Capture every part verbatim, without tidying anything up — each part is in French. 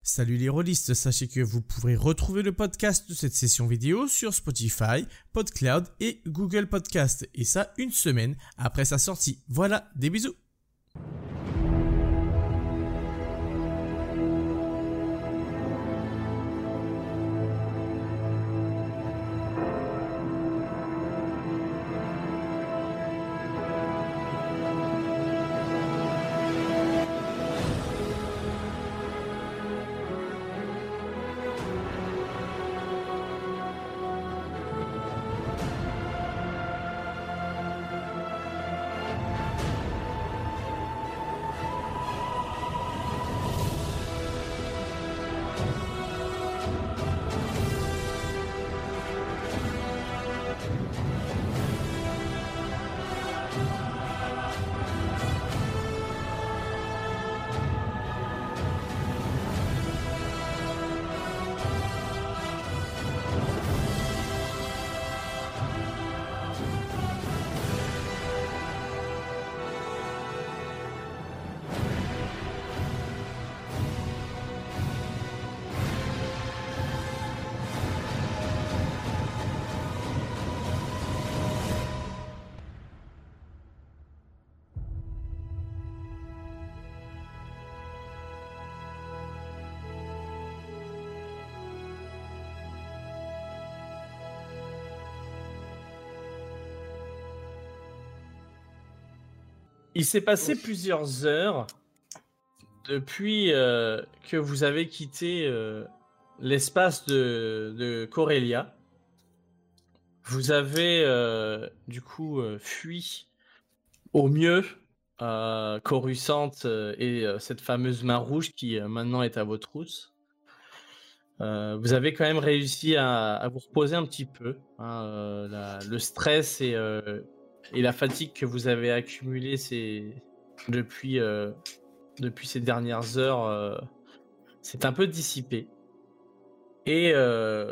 Salut les rôlistes, sachez que vous pourrez retrouver le podcast de cette session vidéo sur Spotify, PodCloud et Google Podcast, et ça une semaine après sa sortie. Voilà, des bisous. Il s'est passé plusieurs heures depuis euh, que vous avez quitté euh, l'espace de, de Corellia. Vous avez euh, du coup euh, fui au mieux euh, Coruscant euh, et euh, cette fameuse main rouge qui euh, maintenant est à votre route. Euh, vous avez quand même réussi à, à vous reposer un petit peu. Hein, euh, la, le stress et, euh, et la fatigue que vous avez accumulé c'est, depuis, euh, depuis ces dernières heures, euh, c'est un peu dissipé. Et euh,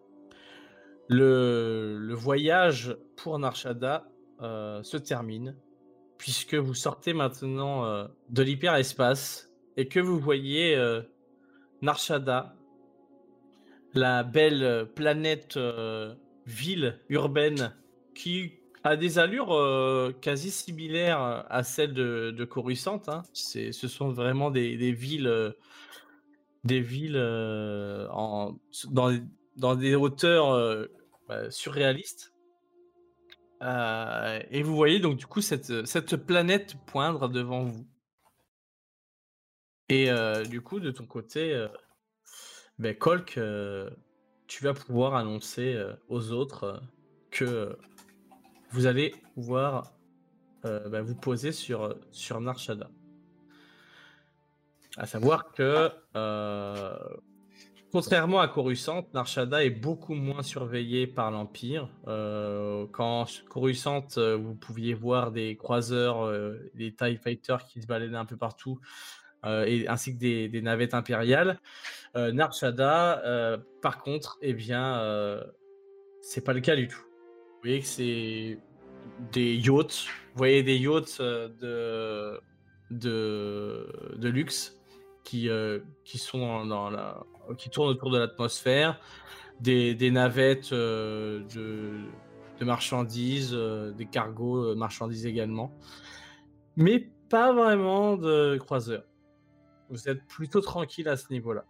le, le voyage pour Nar Shaddaa euh, se termine, puisque vous sortez maintenant euh, de l'hyperespace et que vous voyez euh, Nar Shaddaa, la belle planète euh, ville urbaine qui a des allures euh, quasi similaires à celles de, de Coruscant. Hein. C'est, ce sont vraiment des, des villes, euh, des villes euh, en, dans, dans des hauteurs euh, bah, surréalistes. Euh, et vous voyez donc du coup cette, cette planète poindre devant vous. Et euh, du coup de ton côté, euh, ben, Kolk, euh, tu vas pouvoir annoncer euh, aux autres euh, que euh, vous allez pouvoir euh, ben, vous poser sur, sur Nar Shaddaa. À savoir que, euh, contrairement à Coruscant, Nar Shaddaa est beaucoup moins surveillé par l'Empire. Euh, quand Coruscant, euh, vous pouviez voir des croiseurs, euh, des TIE Fighters qui se baladaient un peu partout, euh, et, ainsi que des, des navettes impériales. Euh, Nar Shaddaa, euh, par contre, eh bien, euh, c'est pas le cas du tout. Vous voyez que c'est des yachts. Vous voyez des yachts euh, de, de, de luxe qui, euh, qui sont dans, dans la, qui tournent autour de l'atmosphère, des, des navettes euh, de, de marchandises, euh, des cargos euh, marchandises également, mais pas vraiment de croiseurs. Vous êtes plutôt tranquille à ce niveau-là.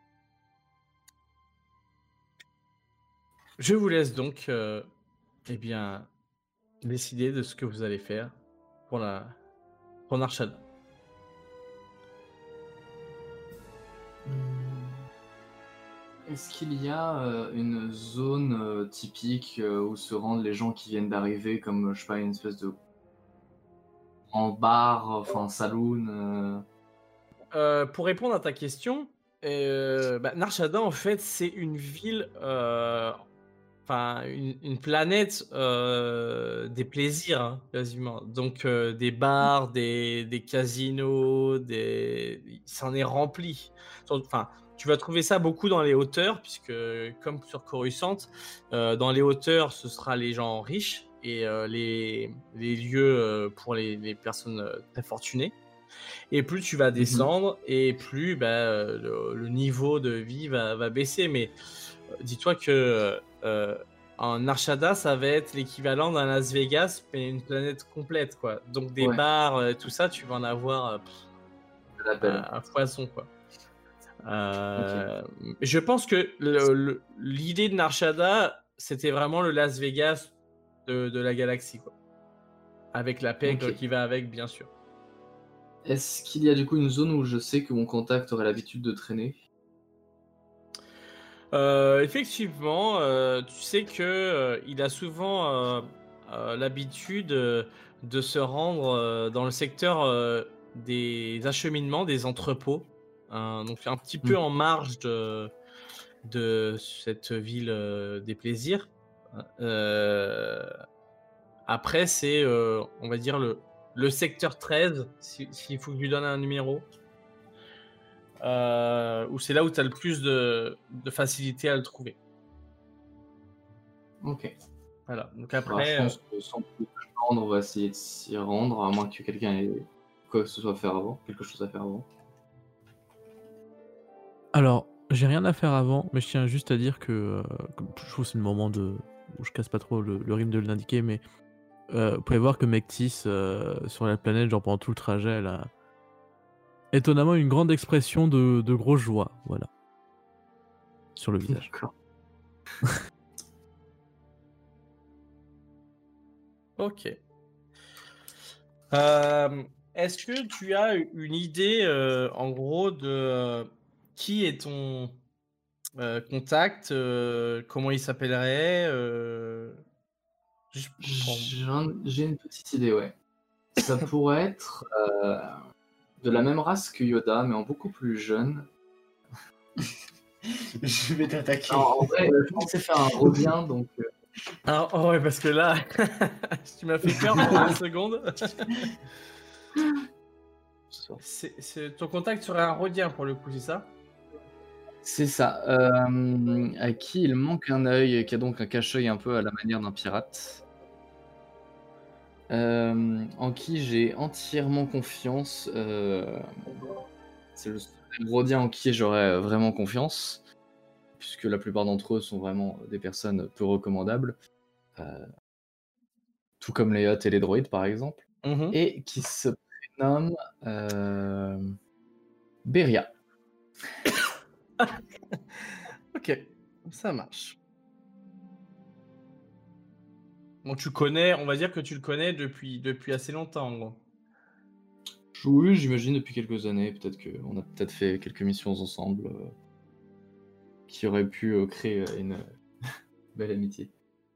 Je vous laisse donc, euh, eh bien, décider de ce que vous allez faire pour la pour Nar Shaddaa. Est-ce qu'il y a euh, une zone euh, typique euh, où se rendent les gens qui viennent d'arriver, comme je sais pas, une espèce de en bar, enfin saloon euh... Euh, pour répondre à ta question, euh, bah, Nar Shaddaa en fait c'est une ville, euh, enfin une, une planète euh, des plaisirs hein, quasiment. Donc euh, des bars, des, des casinos, des, il s'en est rempli. Enfin, tu vas trouver ça beaucoup dans les hauteurs, puisque comme sur Coruscant, euh, dans les hauteurs ce sera les gens riches et euh, les, les lieux euh, pour les, les personnes euh, très fortunées. Et plus tu vas Mhm. descendre, et plus bah, le, le niveau de vie va, va baisser. Mais euh, dis-toi que euh, en Narshada, ça va être l'équivalent d'un Las Vegas, mais une planète complète, quoi. Donc des Ouais, bars, euh, tout ça, tu vas en avoir euh, pff, je l'appelle. à, à foison, quoi. Ok. Euh, je pense que le- le- l'idée de Narshada, c'était vraiment le Las Vegas de, de la galaxie, quoi. Avec la pègre Ok. qui va avec, bien sûr. Est-ce qu'il y a du coup une zone où je sais que mon contact aurait l'habitude de traîner? Euh, effectivement, euh, tu sais que euh, il a souvent euh, euh, l'habitude euh, de se rendre euh, dans le secteur euh, des acheminements, des entrepôts, hein, donc un petit peu Mhm. en marge de, de cette ville euh, des plaisirs. Euh, après, c'est, euh, on va dire, le, le secteur treize, si- s'il faut que je lui donne un numéro, euh, où c'est là où tu as le plus de, de facilité à le trouver. Ok. Voilà. Donc Bah, je après, euh, pense que sans plus attendre, on va essayer de s'y rendre, à moins que quelqu'un ait quoi que ce soit à faire avant, quelque chose à faire avant. Alors, j'ai rien à faire avant, mais je tiens juste à dire que, euh, que je trouve que c'est le moment de où je casse pas trop le, le rythme de l'indiquer, mais euh, vous pouvez voir que Mectis euh, sur la planète, genre pendant tout le trajet, elle a étonnamment une grande expression de, de grosse joie, voilà, sur le visage. D'accord. ok. Euh, est-ce que tu as une idée, euh, en gros, de euh, qui est ton euh, contact, euh, comment il s'appellerait euh, juste pour- J'en- J'ai une petite idée, ouais. Ça pourrait être euh, de la même race que Yoda, mais en beaucoup plus jeune. Je vais t'attaquer. Non, en vrai, euh, je pensais faire un Rodien, donc euh, Ah, oh ouais, parce que là, tu m'as fait peur pendant une seconde. C'est, c'est- ton contact serait un Rhodien pour le coup, c'est ça? c'est ça. Euh, à qui il manque un œil, qui a donc un cache-œil un peu à la manière d'un pirate. Euh, en qui j'ai entièrement confiance. euh, c'est le seul Rodien en qui j'aurais vraiment confiance, puisque la plupart d'entre eux sont vraiment des personnes peu recommandables, euh, tout comme les Hutt et les droïdes par exemple, Mhm. et qui se prénomme euh, Beria. Ok, ça marche. Bon, tu connais, on va dire que tu le connais depuis, depuis assez longtemps, en gros. Oui, j'imagine depuis quelques années, peut-être qu'on a peut-être fait quelques missions ensemble euh, qui auraient pu euh, créer euh, une belle amitié.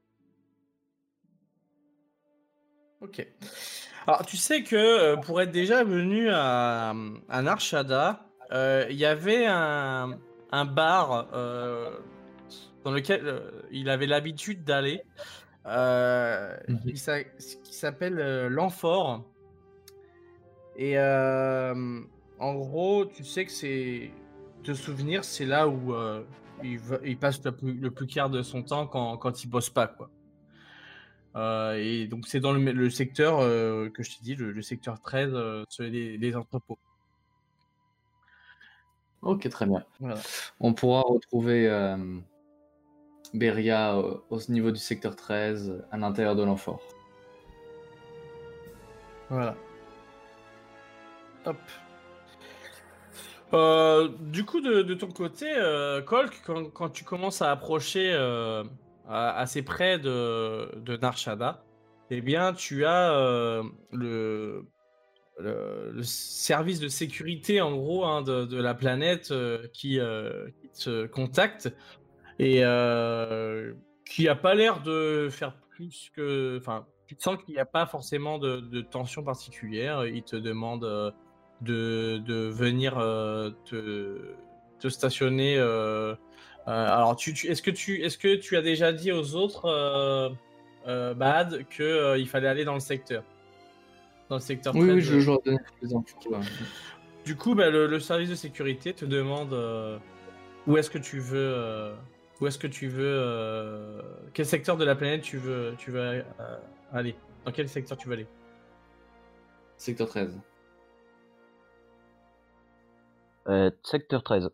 Ok. Alors, tu sais que euh, pour être déjà venu à, à Narshada, euh, il y avait un, un bar euh, dans lequel euh, il avait l'habitude d'aller, euh, Mhm. qui s'a- qui s'appelle euh, l'Amphore. Et euh, en gros, tu sais que c'est. Te souvenir, c'est là où euh, il, va- il passe le plus, le plus quart de son temps quand, quand il bosse pas, quoi. Euh, et donc, c'est dans le, le secteur euh, que je t'ai dit, le, le secteur treize, euh, sur les, les entrepôts. Ok, très bien. Voilà. On pourra retrouver euh, Beria au, au niveau du secteur treize, à l'intérieur de l'amphore. Voilà. Hop. Euh, du coup, de, de ton côté, euh, Kolk, quand, quand tu commences à approcher euh, à- assez près de, de Narshada, eh bien, tu as euh, le, le, le service de sécurité, en gros, hein, de, de la planète euh, qui, euh, qui te contacte et euh, qui a pas l'air de faire plus que... Enfin, tu sens qu'il n'y a pas forcément de, de tension particulière. Il te demande euh, de, de venir euh, te, te stationner. euh, euh, alors, tu, tu- est-ce que tu, est-ce que tu as déjà dit aux autres, euh, euh, Bad, que euh, il fallait aller dans le secteur, dans le secteur Oui, oui, treize? je, euh. je leur donne toutes les infos. Ouais. Du coup, bah, le, le service de sécurité te demande euh, où est-ce que tu veux, euh, où est-ce que tu veux, euh, quel secteur de la planète tu veux, tu veux euh, aller. Dans quel secteur tu veux aller? Secteur treize. Euh, secteur treize.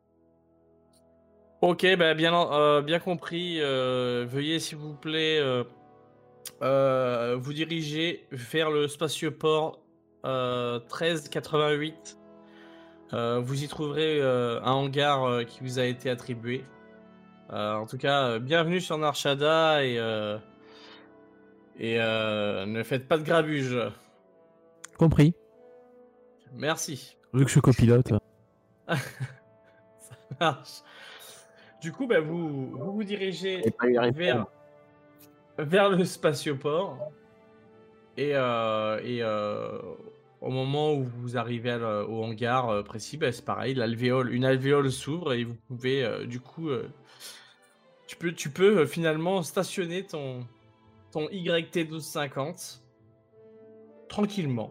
Ok, bah bien, euh, bien compris. Euh, veuillez s'il vous plaît euh, euh, vous diriger vers le spatioport euh, treize quatre-vingt-huit. Euh, vous y trouverez euh, un hangar euh, qui vous a été attribué. Euh, en tout cas, euh, bienvenue sur Narshada et, euh, et euh, ne faites pas de grabuge. Compris. Merci. Vu que je suis copilote. Ça marche. Du coup, bah, vous, vous vous dirigez J'ai pas eu la vers, vers le spatioport et, euh, et euh, au moment où vous arrivez à le- au hangar euh, précis, bah, c'est pareil, l'alvéole, une alvéole s'ouvre et vous pouvez euh, du coup, euh, tu peux, tu peux euh, finalement stationner ton, ton Y T douze cinquante tranquillement.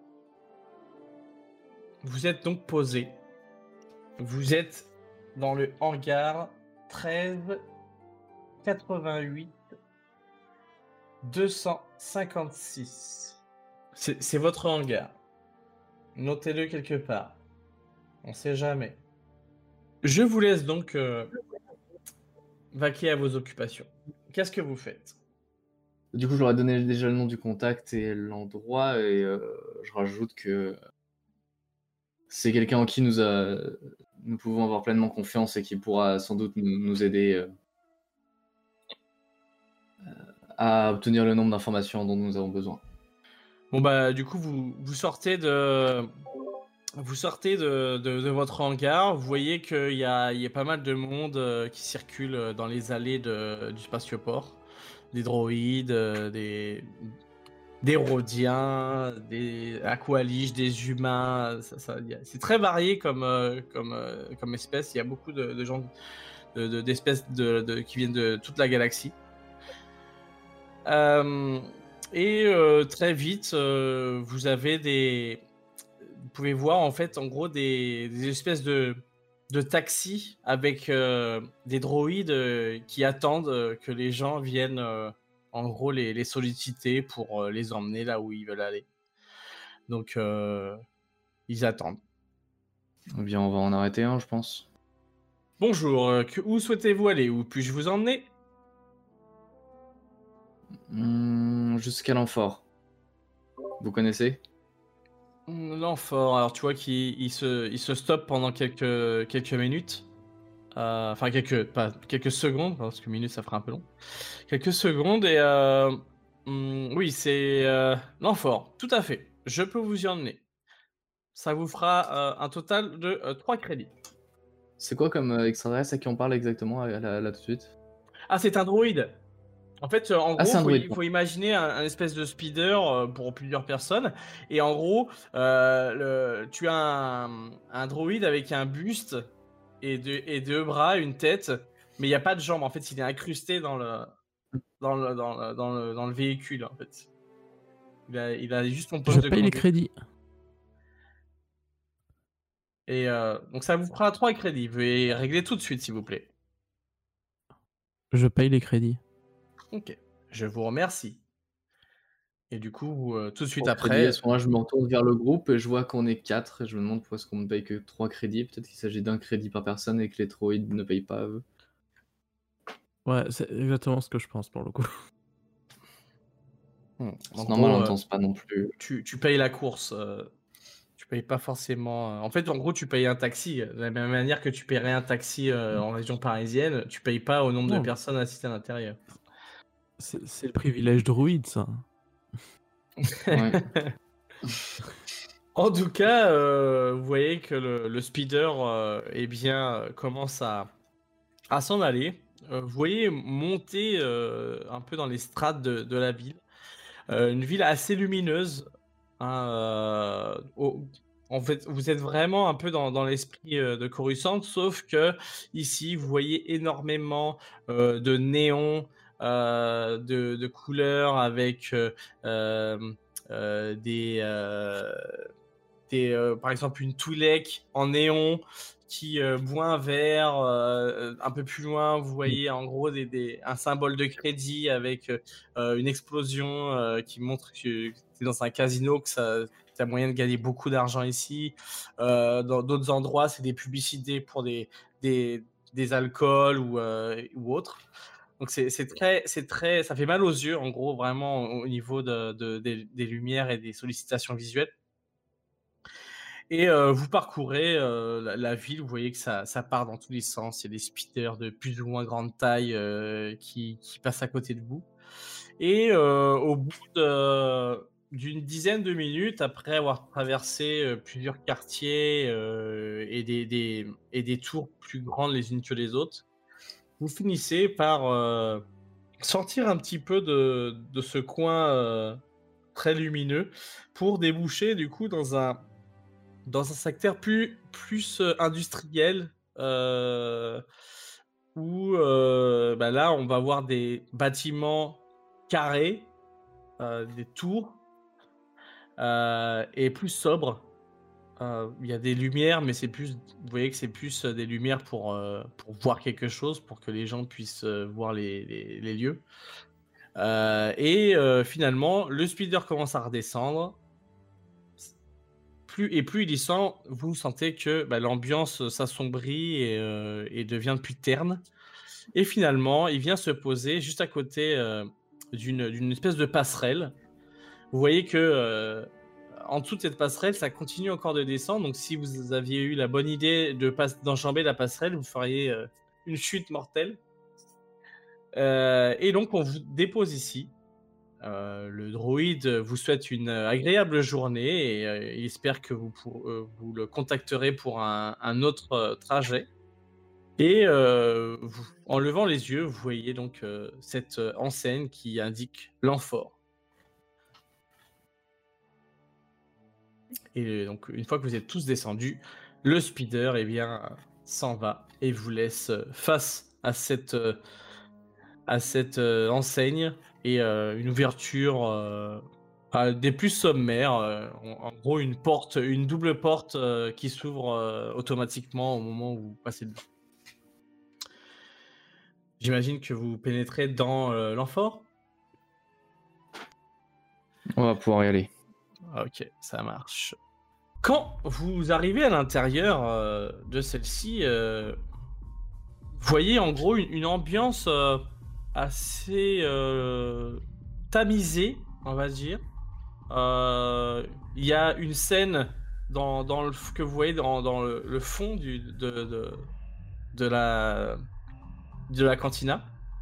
Vous êtes donc posé. Vous êtes dans le hangar treize quatre-vingt-huit deux cent cinquante-six. C'est c'est votre hangar. Notez-le quelque part. On sait jamais. Je vous laisse donc euh, vaquer à vos occupations. Qu'est-ce que vous faites? Du coup, je leur ai donné déjà le nom du contact et l'endroit, et euh, je rajoute que c'est quelqu'un en qui nous, a... nous pouvons avoir pleinement confiance et qui pourra sans doute nous, nous aider euh, à obtenir le nombre d'informations dont nous avons besoin. Bon bah du coup vous, vous sortez de vous sortez de, de, de votre hangar. Vous voyez qu'il y a, il y a pas mal de monde euh, qui circule euh, dans les allées de, du spatioport. Des droïdes, euh, des des rhodiens, des aqualiges, des humains. Ça, ça, y a- c'est très varié comme euh, comme euh, comme espèce. Il y a beaucoup de, de gens de- de- d'espèces de, de- qui viennent de toute la galaxie. Euh, et euh, très vite, euh, vous avez des, vous pouvez voir en fait, en gros, des, des espèces de, de taxis avec euh, des droïdes euh, qui attendent euh, que les gens viennent, euh, en gros, les, les solliciter pour euh, les emmener là où ils veulent aller. Donc, euh, ils attendent. Eh bien, on va en arrêter un, je pense. Bonjour, euh, que, où souhaitez-vous aller? Où puis-je vous emmener? Hmm, jusqu'à l'Amphore. Vous connaissez? L'Amphore, alors tu vois qu'il il se, il se stoppe pendant quelques, quelques minutes. Euh, Enfin, quelques, pas, quelques secondes, parce que minutes ça fera un peu long. Quelques secondes et. Euh, hum, oui, c'est euh, l'Amphore, tout à fait. Je peux vous y emmener. Ça vous fera euh, un total de euh, trois crédits. C'est quoi comme euh, extraterrestre à qui on parle exactement là, là, là tout de suite? Ah, c'est un droïde. En fait, euh, en Ah, gros, c'est un faut, droïde, i- bon. faut imaginer un, un espèce de speeder euh, pour plusieurs personnes. Et en gros, euh, le- tu as un, un droïde avec un buste et deux, et deux bras, une tête, mais il n'y a pas de jambes. En fait, il est incrusté dans le, dans le, dans le, dans le, dans le véhicule, en fait. Il a, il a juste son Je poste de paye les conduite. crédits. Et euh, donc, ça vous fera trois crédits. Veuillez régler tout de suite, s'il vous plaît. Je paye les crédits. Ok. Je vous remercie. Et du coup, euh, tout de suite Trois crédits, après, à ce moment-là, je me retourne vers le groupe et je vois qu'on est quatre. Et je me demande pourquoi est-ce qu'on ne paye que trois crédits. Peut-être qu'il s'agit d'un crédit par personne et que les droïdes ne payent pas. Eux. Ouais, c'est exactement ce que je pense pour le coup. hmm, C'est en normal, gros, on ne euh, pense pas non plus. tu, tu payes la course. euh, tu payes pas forcément. euh, En fait, en gros, tu payes un taxi. De la même manière que tu paierais un taxi euh, en région parisienne, tu payes pas au nombre de Non. personnes assises à l'intérieur. C'est c'est le privilège droïde, ça. Ouais. En tout cas, euh, vous voyez que le, le speeder euh, eh bien, euh, commence à, à s'en aller. Euh, vous voyez monter euh, un peu dans les strates de, de la ville. Euh, une ville assez lumineuse. Hein, euh, au- en fait, vous êtes vraiment un peu dans, dans l'esprit euh, de Coruscant, sauf que ici, vous voyez énormément euh, de néons, euh, de, de couleurs avec euh, euh, euh, des, euh, des euh, par exemple une Twi'lek en néon qui euh, boit un verre. Euh, un peu plus loin, vous voyez en gros des, des- un symbole de crédit avec euh, une explosion euh, qui montre que c'est dans un casino que ça, tu as moyen de gagner beaucoup d'argent ici. Euh, dans d'autres endroits, c'est des publicités pour des, des, des alcools ou, euh, ou autres. Donc c'est c'est très, c'est très, ça fait mal aux yeux, en gros, vraiment au niveau de, de- des, des lumières et des sollicitations visuelles. Et euh, vous parcourez euh, la, la ville, vous voyez que ça, ça part dans tous les sens. Il y a des speeders de plus ou moins grande taille euh, qui, qui passent à côté de vous. Et euh, au bout de- d'une dizaine de minutes, après avoir traversé euh, plusieurs quartiers euh, et, des, des- et des tours plus grandes les unes que les autres, vous finissez par euh, sortir un petit peu de, de ce coin euh, très lumineux pour déboucher du coup dans un, dans un secteur plus, plus euh, industriel euh, où euh, bah là on va voir des bâtiments carrés, euh, des tours euh, et plus sobres. Euh, Il y a des lumières, mais c'est plus, vous voyez que c'est plus euh, des lumières pour, euh, pour voir quelque chose, pour que les gens puissent euh, voir les, les, les lieux. Euh, et euh, finalement, le speeder commence à redescendre. Plus, et plus il descend, vous sentez que bah, l'ambiance s'assombrit et, euh, et devient plus terne. Et finalement, il vient se poser juste à côté euh, d'une d'une espèce de passerelle. Vous voyez que euh, en dessous de cette passerelle, ça continue encore de descendre. Donc, si vous aviez eu la bonne idée de pas- d'enjamber la passerelle, vous feriez euh, une chute mortelle. Euh, et donc, on vous dépose ici. Euh, le droïde vous souhaite une euh, agréable journée et euh, il espère que vous, pour- euh, vous le contacterez pour un, un autre euh, trajet. Et euh, vous- en levant les yeux, vous voyez donc euh, cette euh, enseigne qui indique l'amphore. Et donc, une fois que vous êtes tous descendus, le speeder eh bien, euh, s'en va et vous laisse euh, face à cette, euh, à cette euh, enseigne et euh, une ouverture euh, à des plus sommaires. euh, en, en gros, une porte, une double porte euh, qui s'ouvre euh, automatiquement au moment où vous passez dedans. J'imagine que vous pénétrez dans euh, l'amphore. On va pouvoir y aller. Ok, ça marche. Quand vous arrivez à l'intérieur euh, de celle-ci, euh, vous voyez en gros une, une ambiance euh, assez euh, tamisée, on va dire. Euh, Il y a une scène dans, dans le, que vous voyez dans, dans le, le fond du, de, de, de, la, de la cantina.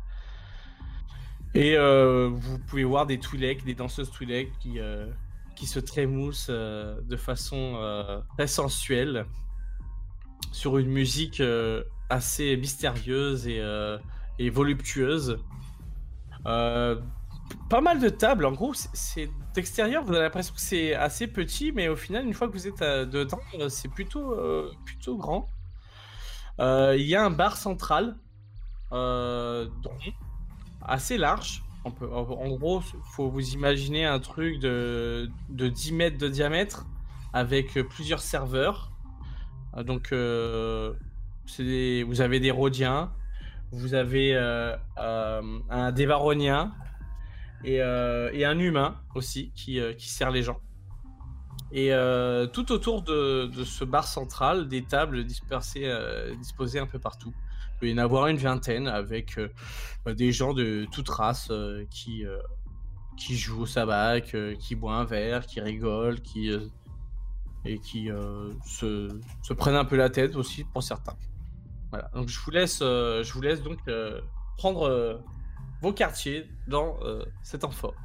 Et euh, vous pouvez voir des Twi'lek, des danseuses Twi'lek qui, euh, qui se trémoussent euh, de façon euh, très sensuelle sur une musique euh, assez mystérieuse et, euh, et voluptueuse. Euh, pas mal de tables, en gros, c'est- c'est d'extérieur, vous avez l'impression que c'est assez petit, mais au final, une fois que vous êtes euh, dedans, euh, c'est plutôt, euh, plutôt grand. Euh, Il y a un bar central, euh, rond, assez large. On peut, en, en gros, faut vous imaginer un truc de, de dix mètres de diamètre avec euh, plusieurs serveurs. Euh, donc, euh, c'est des- vous avez des Rhodiens, vous avez euh, euh, un Dévaronien et, euh, et un humain aussi qui, euh, qui sert les gens. Et euh, tout autour de, de ce bar central, des tables dispersées, euh, disposées un peu partout. Il peut y en avoir une vingtaine avec euh, des gens de toute race euh, qui, euh, qui jouent au sabac, euh, qui boivent un verre, qui rigolent, qui, euh, et qui euh, se, se prennent un peu la tête aussi pour certains. Voilà. Donc je vous laisse, euh, je vous laisse donc euh, prendre euh, vos quartiers dans euh, cet amphore.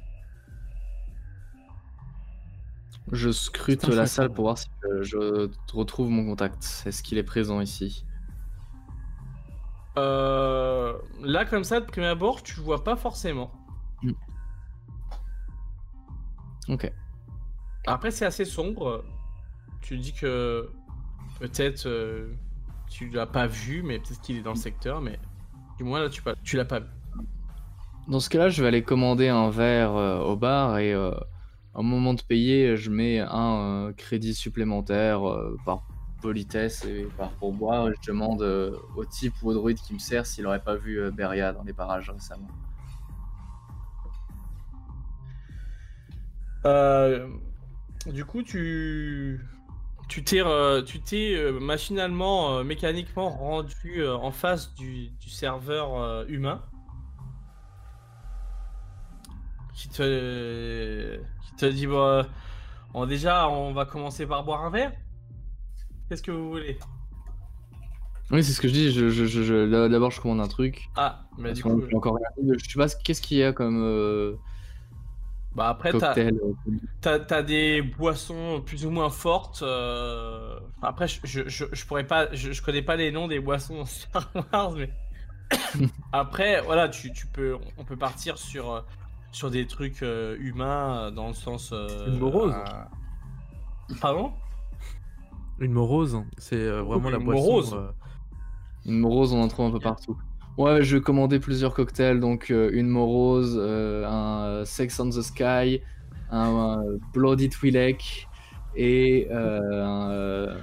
Je scrute C'est un la chouette salle endroit. pour voir si euh, je retrouve mon contact. Est-ce qu'il est présent ici? Euh, là, comme ça, de prime abord, tu vois pas forcément. Mm. Ok. Après, c'est assez sombre. Tu dis que peut-être euh, tu l'as pas vu, mais peut-être qu'il est dans le secteur, mais du moins là, tu, pas, tu l'as pas vu. Dans ce cas-là, je vais aller commander un verre euh, au bar et euh, au moment de payer, je mets un euh, crédit supplémentaire euh, par politesse et par pourboire. Je demande euh, au type ou au druide qui me sert s'il n'aurait pas vu euh, Beria dans les parages récemment. Euh, du coup, tu tu t'es euh, tu t'es euh, machinalement, euh, mécaniquement rendu euh, en face du, du serveur euh, humain qui te qui te dit bah, bon, déjà on va commencer par boire un verre. Qu'est-ce que vous voulez? Oui, c'est ce que je dis. Je, je, je, je- d'abord, je commande un truc. Ah, mais Parce du qu'on coup, a encore rien dit. Je sais pas ce- qu'est-ce qu'il y a comme euh, bah après t'as cocktail. T'as, t'as des boissons plus ou moins fortes. euh, Après, je, je, je, je pourrais pas, je, je connais pas les noms des boissons Star Wars, mais après, voilà, tu, tu peux, on peut partir sur, euh, sur des trucs euh, humains euh, dans le sens. euh, Une morose. un- Pardon? Une morose, c'est euh, vraiment Oui, la une boisson. morose. euh, Une morose, on en trouve un peu partout. Ouais, je vais commander plusieurs cocktails. Donc, euh, une morose, euh, un euh, Sex on the Sky, un, euh, Bloody Twi'lek et euh, un, euh,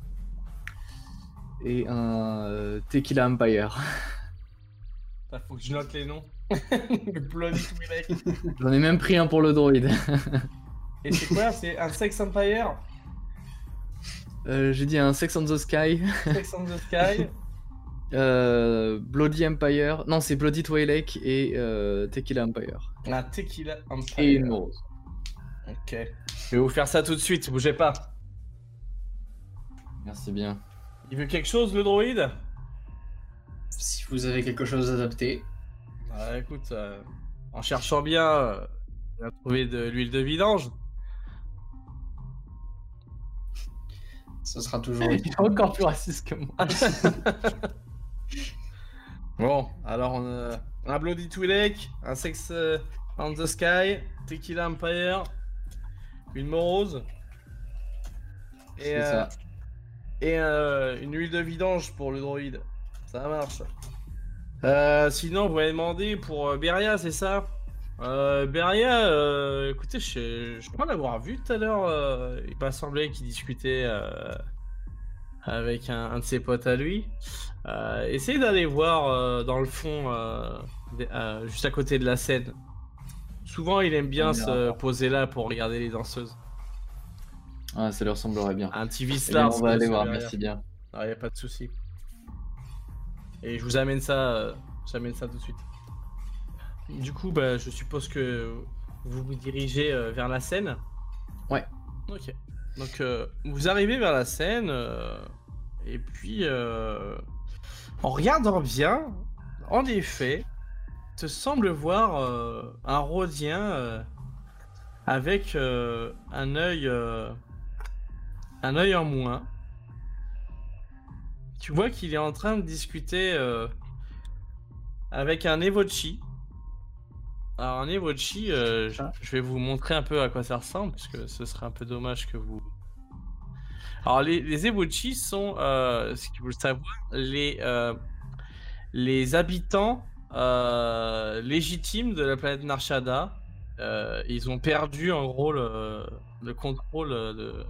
et un euh, Tequila Empire. Ah, faut que je note les noms. Bloody Twi'lek. J'en ai même pris un pour le droïde. Et c'est quoi? C'est un Sex Empire? Euh, J'ai dit un Sex on the Sky, Sex on the Sky? euh, Bloody Empire. Non, c'est Bloody Twi'lek et euh, Tequila Empire. Un Tequila Empire. Et une morose. Ok. Je vais vous faire ça tout de suite, bougez pas. Merci bien. Il veut quelque chose, le droïde? Si vous avez quelque chose adapté. Ah, écoute, euh, en cherchant bien, euh, il a trouvé de l'huile de vidange. Ce sera toujours Il est encore plus raciste que moi. Bon, alors on a un Bloody Twi'lek, un Sex euh, on the Sky, Tequila Empire, une morose et, C'est euh, ça. et euh, une huile de vidange pour le droïde. Ça marche. Euh, sinon, vous m'avez demandé pour euh, Beria, c'est ça? euh, Beria, euh, écoutez, je, je crois l'avoir vu tout à l'heure. euh, il m'a semblé qu'il discutait euh, avec un, un de ses potes à lui. Euh, essayez d'aller voir euh, dans le fond, euh, des- euh, juste à côté de la scène. Souvent, il aime bien On se ira voir. poser là pour regarder les danseuses. Ah, ça leur semblerait bien. Un petit Eh bien, Vislar, on va aller voir, merci bien. Ah, y a pas de souci. Et je vous amène ça, euh, j'amène ça tout de suite. Du coup, bah, je suppose que vous vous dirigez euh, vers la scène. Ouais. Ok. Donc, euh, vous arrivez vers la scène, euh, et puis, euh, en regardant bien, en effet, te semble voir euh, un Rhodien euh, avec euh, un œil, euh, un œil en moins. Tu vois qu'il est en train de discuter euh, avec un Evochi. Alors un Evochi, euh, je, je vais vous montrer un peu à quoi ça ressemble, parce que ce serait un peu dommage que vous... Alors les, les Evochi sont, euh, ce qu'il faut le savoir, les, euh, les habitants euh, légitimes de la planète Narshada. Euh, ils ont perdu en gros le, le contrôle de,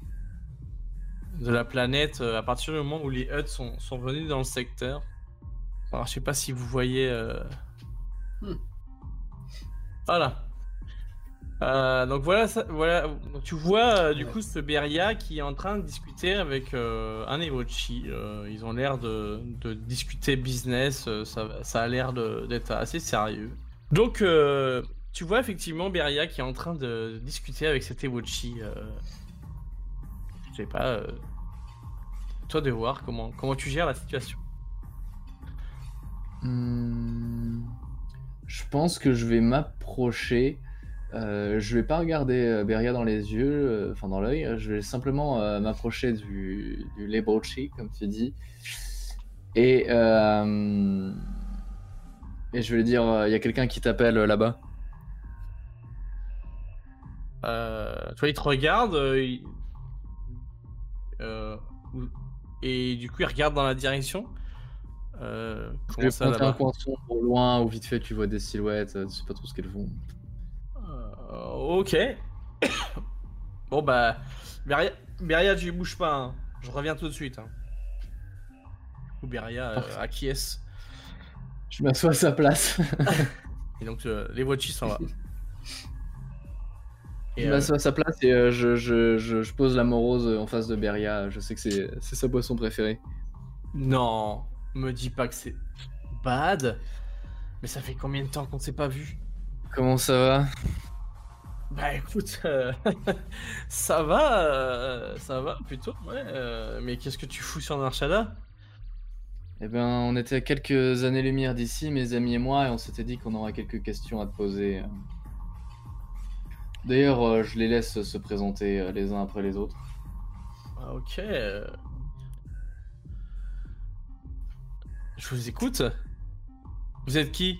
de la planète euh, à partir du moment où les Hutt sont, sont venus dans le secteur. Alors je sais pas si vous voyez... euh, Hmm. Voilà. Euh, donc voilà, ça, voilà. Donc tu vois euh, du coup ce Beria qui est en train de discuter avec euh, un Evochi. Euh, ils ont l'air de, de discuter business. euh, ça, ça a l'air de- d'être assez sérieux. Donc euh, tu vois effectivement Beria qui est en train de discuter avec cet Evochi. Euh, je sais pas. euh, toi de voir comment comment tu gères la situation. Hmm, Je pense que je vais m'approcher. Euh, je vais pas regarder euh, Beria dans les yeux, euh, enfin dans l'œil. Je vais simplement euh, m'approcher du, du Lebochi, comme tu dis. Et, euh, et je vais lui dire, euh, il y a quelqu'un qui t'appelle euh, là-bas. Euh, tu vois, il te regarde. euh, il- euh, ou- et du coup, il regarde dans la direction. Euh, Je comment vais ça pointer un là-bas? coin sombre au loin, ou vite fait tu vois des silhouettes, euh, tu sais pas trop ce qu'elles font. Euh, ok. Bon bah, Beria, Beria, tu bouges pas. Hein. Je reviens tout de suite. Hein. Ou Beria euh, Parfait. acquiesce. Je m'assois à sa place. Et donc euh, les Vochi s'en va. Et, Je euh, m'assois à sa place et euh, je, je, je, je pose la morose en face de Beria. Je sais que c'est c'est sa boisson préférée. non, me dis pas que c'est bad. Mais ça fait combien de temps qu'on s'est pas vu? Comment ça va? Bah écoute, euh, ça va, euh, ça va plutôt, ouais. euh, mais qu'est-ce que tu fous sur Narshada? Eh ben, on était à quelques années-lumière d'ici, mes amis et moi, et on s'était dit qu'on aurait quelques questions à te poser. D'ailleurs, euh, je les laisse se présenter euh, les uns après les autres. Ah, ok. euh. Je vous écoute. Vous êtes qui?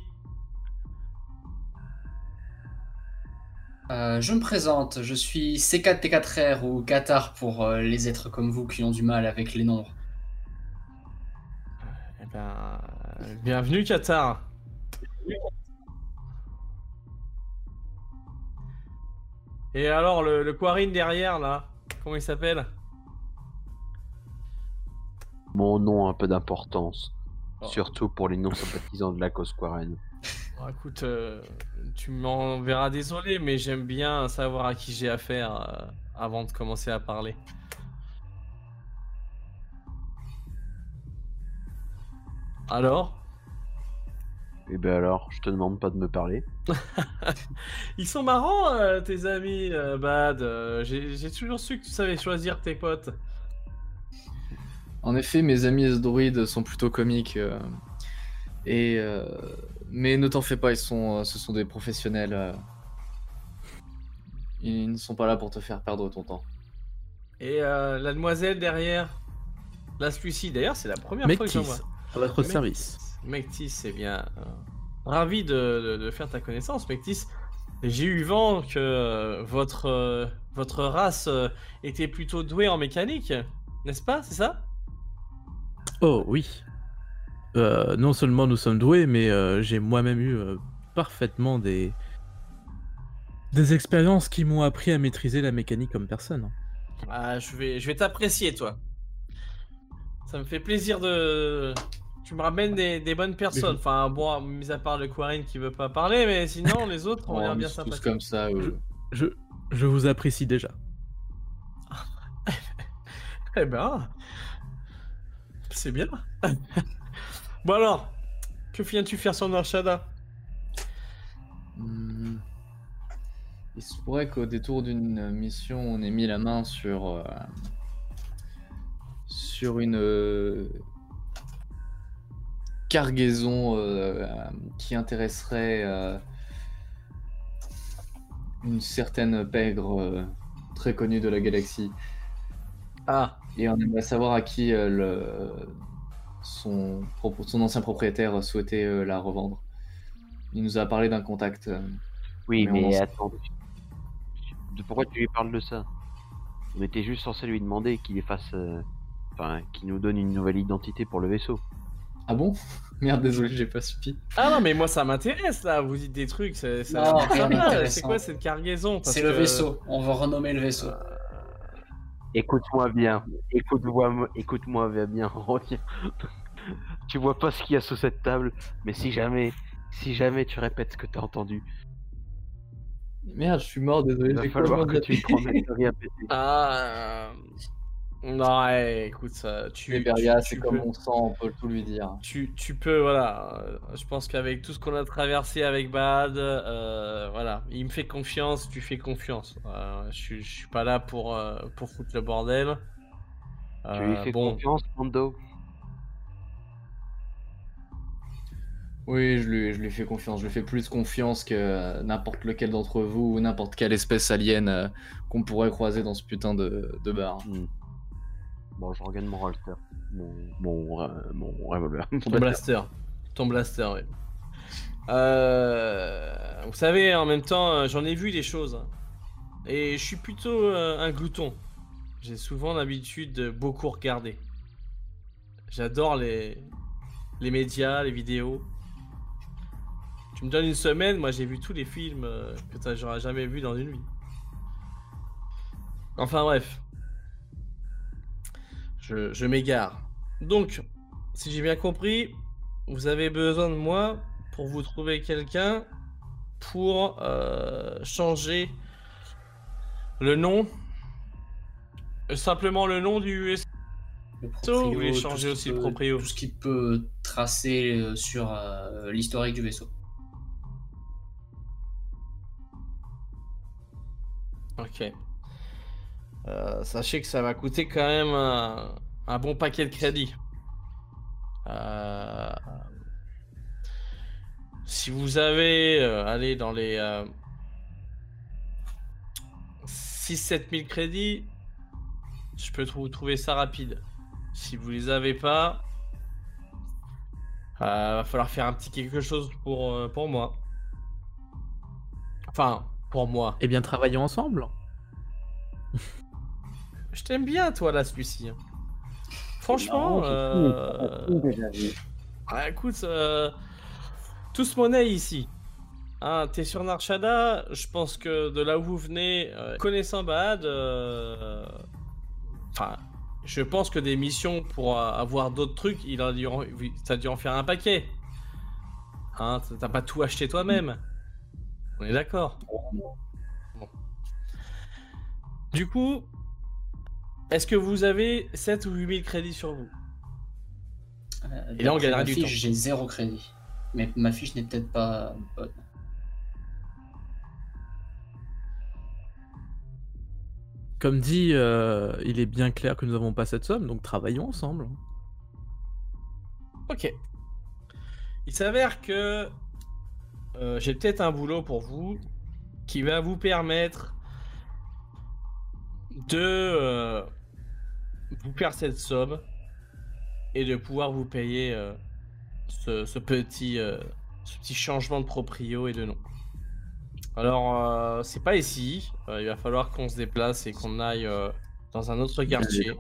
Euh, je me présente, je suis C quatre T quatre R ou Qatar pour euh, les êtres comme vous qui ont du mal avec les nombres. Eh ben, euh, bienvenue Qatar. Et alors le, le Quarin derrière là, comment il s'appelle? Mon nom a un peu d'importance, Oh. surtout pour les non-sympathisants de la cause Quarren. Bon, écoute, euh, tu m'en verras désolé, mais j'aime bien savoir à qui j'ai affaire euh, avant de commencer à parler. Alors? Et ben alors, je te demande pas de me parler. Ils sont marrants, euh, tes amis, euh, Bad. Euh, j'ai j'ai toujours su que tu savais choisir tes potes. En effet, mes amis Esdruides sont plutôt comiques. euh, et, euh, mais ne t'en fais pas, ils sont, euh, ce sont des professionnels. euh, ils ne sont pas là pour te faire perdre ton temps. Et euh, la demoiselle derrière, la celui-ci, d'ailleurs, c'est la première fois que j'en vois. Mectis, à votre service. Mectis, c'est bien. euh, ravi de, de- de faire ta connaissance, Mectis. J'ai eu vent que euh, votre, euh, votre race euh, était plutôt douée en mécanique, n'est-ce pas? C'est ça? Oh oui. Euh, non seulement nous sommes doués, mais euh, j'ai moi-même eu euh, parfaitement des des expériences qui m'ont appris à maîtriser la mécanique comme personne. Ah, je vais, je vais t'apprécier, toi. Ça me fait plaisir de. Tu me ramènes des, des bonnes personnes. Enfin, bon, mis à part le Quarin qui veut pas parler, mais sinon, les autres ont Oh, l'air ils bien sont tous sympathiques. comme ça. eux. Je je vous apprécie déjà. Eh ben. C'est bien. Bon alors, que viens-tu faire sur Narshada? Hmm. Il se pourrait qu'au détour d'une mission, on ait mis la main sur euh, sur une euh, cargaison euh, qui intéresserait euh, une certaine pègre euh, très connue de la galaxie. Ah, Et on aimerait savoir à qui euh, le, son, propre- son ancien propriétaire souhaitait euh, la revendre. Il nous a parlé d'un contact. euh, Oui, Mais on mais en- attends. De pourquoi tu lui parles de ça? On était juste censé lui demander qu'il efface. euh, Enfin, qu'il nous donne une nouvelle identité pour le vaisseau. Ah bon? Merde, désolé, j'ai pas suffi. ah non, mais moi ça m'intéresse là. Vous dites des trucs, c'est c'est Non, rien sympa. C'est d'intéressant. quoi cette cargaison? Parce C'est le que- vaisseau, on va renommer le vaisseau. Écoute-moi bien, écoute-moi, écoute-moi bien, reviens. Tu vois pas ce qu'il y a sous cette table, mais si jamais, si jamais tu répètes ce que t'as entendu, Merde, je suis mort, désolé. il va j'ai falloir que complètement tu me zappé. promettes de rien péter. Ah. euh, Non, ouais, écoute, ça, tu. Mais Beria, tu- c'est tu comme peux- mon sang, on peut tout lui dire. Tu, tu peux, voilà. euh, Je pense qu'avec tout ce qu'on a traversé avec Bad, euh, voilà, il me fait confiance, tu fais confiance. Euh, je, suis- je suis pas là pour, euh, pour foutre le bordel. Tu lui Euh, fais bon, confiance, Mondo? Oui, je lui, je lui fais confiance. Je lui fais plus confiance que euh, n'importe lequel d'entre vous ou n'importe quelle espèce alien euh, qu'on pourrait croiser dans ce putain de, de bar. Hmm. Bon, je regagne mon holster, mon, mon, euh, mon revolver. Mon ton blaster. blaster. Ton blaster, oui. Euh, vous savez, en même temps, euh, j'en ai vu des choses. hein. Et je suis plutôt euh, un glouton. J'ai souvent l'habitude de beaucoup regarder. J'adore les, les médias, les vidéos. Tu me donnes une semaine, moi j'ai vu tous les films euh, que tu n'auras jamais vus dans une vie. Enfin bref. Je, je m'égare. Donc, si j'ai bien compris, vous avez besoin de moi pour vous trouver quelqu'un pour euh, changer Le nom Simplement le nom du S Le vous proprio, voulez tout changer ce qui aussi le peut- proprio Tout ce qui peut tracer euh, sur euh, l'historique du vaisseau. Ok. Euh, sachez que ça va coûter quand même un, un bon paquet de crédits. Euh, Si vous avez, euh, allez, dans les euh, six sept mille crédits, je peux trou- trouver ça rapide. Si vous les avez pas, euh, va falloir faire un petit quelque chose pour, euh, pour moi. Enfin, pour moi. Eh bien, travaillons ensemble. Je t'aime bien, toi, là, celui-ci. Franchement, Non, j'ai euh... tout déjà vu. ah, écoute, euh... tous monnaie ici. Hein, t'es sur Narshada, je pense que de là où vous venez, euh, connaissant Bahad, euh... enfin, je pense que des missions pour euh, avoir d'autres trucs, il a dû en... t'as dû en faire un paquet. Hein, t'as pas tout acheté toi-même. On est d'accord. Bon. Du coup, est-ce que vous avez sept ou huit mille crédits sur vous? Euh, Et là, on d'après gagnera ma du fiche, temps. J'ai zéro crédit. Mais ma fiche n'est peut-être pas bonne. Comme dit, euh, il est bien clair que nous n'avons pas cette somme, donc travaillons ensemble. Ok. Il s'avère que euh, j'ai peut-être un boulot pour vous qui va vous permettre de euh, vous faire cette somme et de pouvoir vous payer euh, ce, ce petit, euh, ce petit changement de proprio et de nom. Alors, euh, c'est pas ici. Euh, il va falloir qu'on se déplace et qu'on aille euh, dans un autre quartier.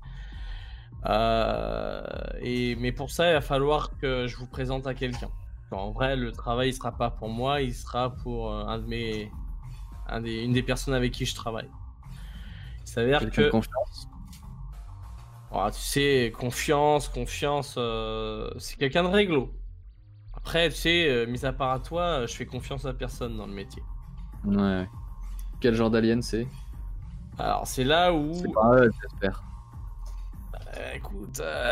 Euh, et, mais pour ça, il va falloir que je vous présente à quelqu'un. En vrai, le travail, il sera pas pour moi, il sera pour euh, un de mes, un des, une des personnes avec qui je travaille. Il s'avère Quelqu'un de que, confiance. oh, tu sais, confiance, confiance, euh, c'est quelqu'un de réglo. Après, tu sais, euh, mis à part à toi, je fais confiance à personne dans le métier. Ouais, ouais. Quel genre d'alien c'est? Alors, c'est là où, C'est pas eux, j'espère. euh, écoute, euh,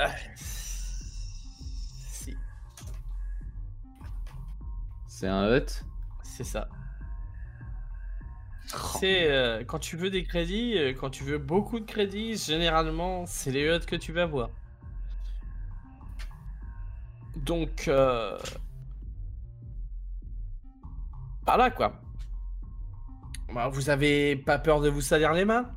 si, C'est un hut? c'est ça. C'est euh, quand tu veux des crédits, euh, quand tu veux beaucoup de crédits, généralement, c'est les H U D que tu vas voir. Donc, euh... voilà quoi. Bah, vous avez pas peur de vous salir les mains?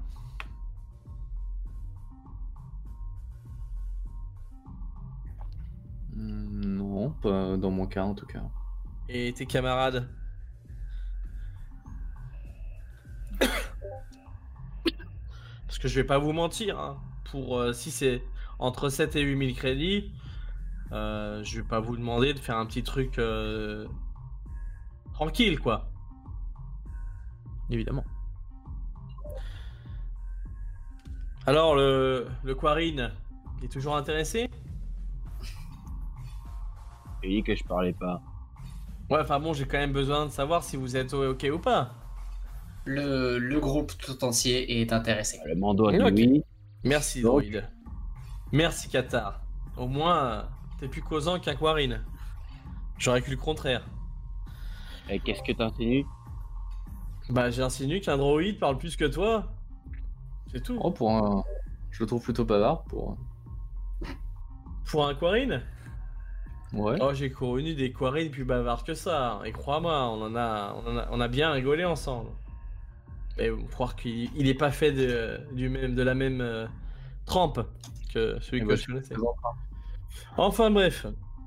Hmm, Non, pas dans mon cas en tout cas. Et tes camarades? Parce que je vais pas vous mentir, hein. Pour euh, si c'est entre sept et huit mille crédits, euh, je vais pas vous demander de faire un petit truc euh, tranquille quoi. Évidemment. Alors le, le Quarin, il est toujours intéressé? J'ai dit que je parlais pas. Ouais, enfin bon, j'ai quand même besoin de savoir si vous êtes ok ou pas. Le, le groupe tout entier est intéressé. Le mando a dit Ok. oui. Merci Donc. Droid. Merci Qatar. Au moins, t'es plus causant qu'un Quarin. J'aurais cru le contraire. Et qu'est-ce que t'insinues? Bah j'insinue qu'un droïde parle plus que toi. C'est tout. Oh, pour un. Je le trouve plutôt bavard pour. Pour un Quarin? Ouais. Oh, j'ai connu des Quarin plus bavards que ça. hein. Et crois-moi, on en a, on en a, on a bien rigolé ensemble. Mais vous croire qu'il il est pas fait de, du même, de la même euh, trempe que celui Eh que ben, je connaissais. présente Enfin bref.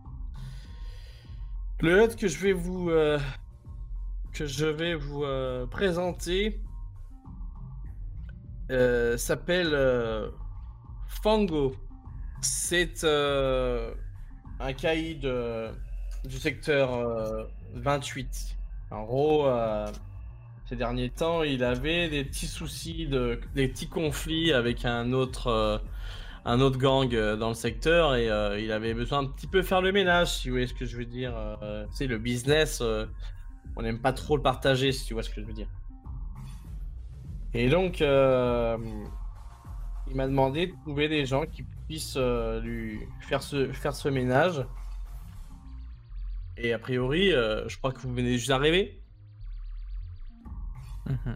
Le H U D que je vais vous euh, que je vais vous euh, présenter euh, s'appelle euh, Fango. C'est euh, un caïd euh, du secteur euh, vingt-huit. En gros, euh, ces derniers temps, il avait des petits soucis, de, des petits conflits avec un autre, euh, un autre gang euh, dans le secteur et euh, il avait besoin un petit peu faire le ménage, si vous voyez ce que je veux dire. Euh, tu sais, le business, euh, on n'aime pas trop le partager, si tu vois ce que je veux dire. Et donc, euh, il m'a demandé de trouver des gens qui puissent euh, lui faire ce, faire ce ménage. Et a priori, euh, je crois que vous venez juste d'arriver. Mhm.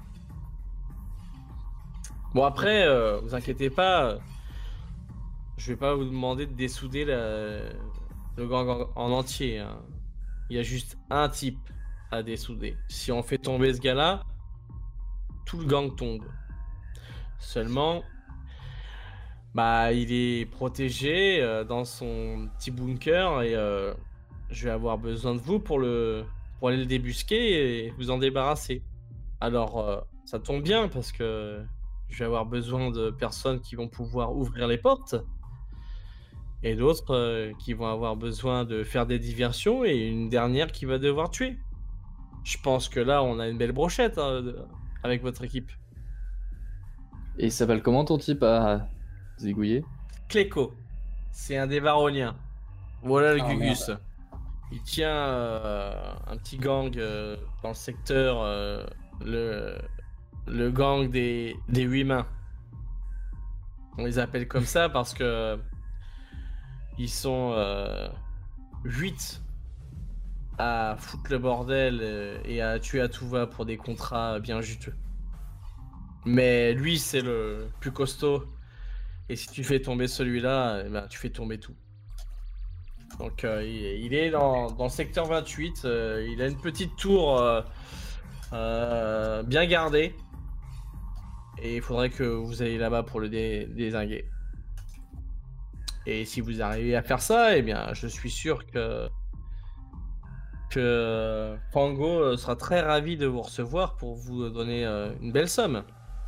Bon, après, euh, vous inquiétez pas, euh, je vais pas vous demander de dessouder la- le gang en, en entier, hein. Il y a juste un type à dessouder. Si on fait tomber ce gars-là, tout le gang tombe. Seulement, bah, il est protégé euh, dans son petit bunker et euh, je vais avoir besoin de vous pour le pour aller le débusquer et vous en débarrasser. Alors, euh, ça tombe bien parce que je vais avoir besoin de personnes qui vont pouvoir ouvrir les portes et d'autres euh, qui vont avoir besoin de faire des diversions et une dernière qui va devoir tuer. Je pense que là, on a une belle brochette hein, de- avec votre équipe. Et il s'appelle comment ton type à zigouiller? Cléco, c'est un des Varoniens. Voilà le Ah, Gugus. merde. Il tient euh, un petit gang euh, dans le secteur, euh, le, le gang des, des huit mains. On les appelle comme ça parce que ils sont euh, huit à foutre le bordel euh, et à tuer à tout va pour des contrats bien juteux. Mais lui, c'est le plus costaud. Et si tu fais tomber celui-là, eh ben, tu fais tomber tout. Donc euh, il, il est dans, dans le secteur vingt-huit. Euh, il a une petite tour euh, euh, bien gardée. Et il faudrait que vous alliez là-bas pour le dé- dézinguer. Et si vous arrivez à faire ça, eh bien, je suis sûr que que Fango euh, sera très ravi de vous recevoir pour vous donner euh, une belle somme.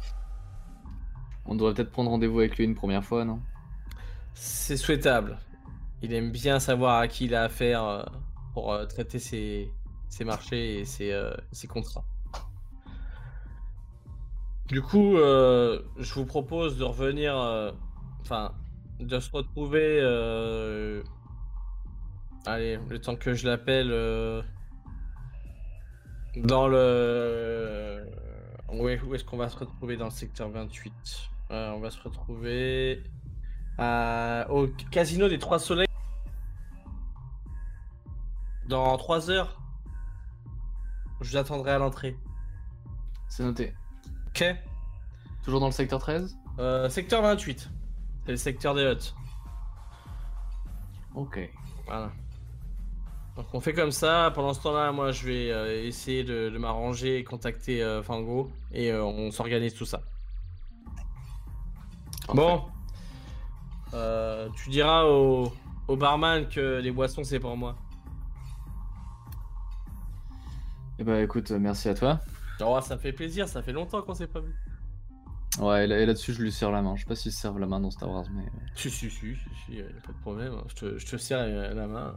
On devrait peut-être prendre rendez-vous avec lui une première fois, non? C'est souhaitable. Il aime bien savoir à qui il a affaire euh, pour euh, traiter ses, ses marchés et ses, euh, ses contrats. Du coup, euh, je vous propose de revenir, euh, enfin, de se retrouver. euh, allez, le temps que je l'appelle euh, dans le. Où est, où est-ce qu'on va se retrouver dans le secteur vingt-huit? Euh, on va se retrouver à- au casino des Trois Soleils dans trois heures. Je vous attendrai à l'entrée. C'est noté. Ok? Toujours dans le secteur treize? Euh, secteur vingt-huit. C'est le secteur des huts. Ok. Voilà. Donc on fait comme ça. Pendant ce temps-là, moi je vais euh, essayer de, de m'arranger et contacter euh, Fango. Et euh, on s'organise tout ça. Bon. Euh, tu diras au, au barman que les boissons c'est pour moi. Eh bah écoute, euh, merci à toi. Oh, ça me fait plaisir, ça fait longtemps qu'on s'est pas vu. Ouais, et là- et là-dessus, je lui serre la main. Je sais pas s'il se servent la main dans Star Wars, mais. euh, Si, si, si, si, si, y a pas de problème. Je te, je te serre la, la main.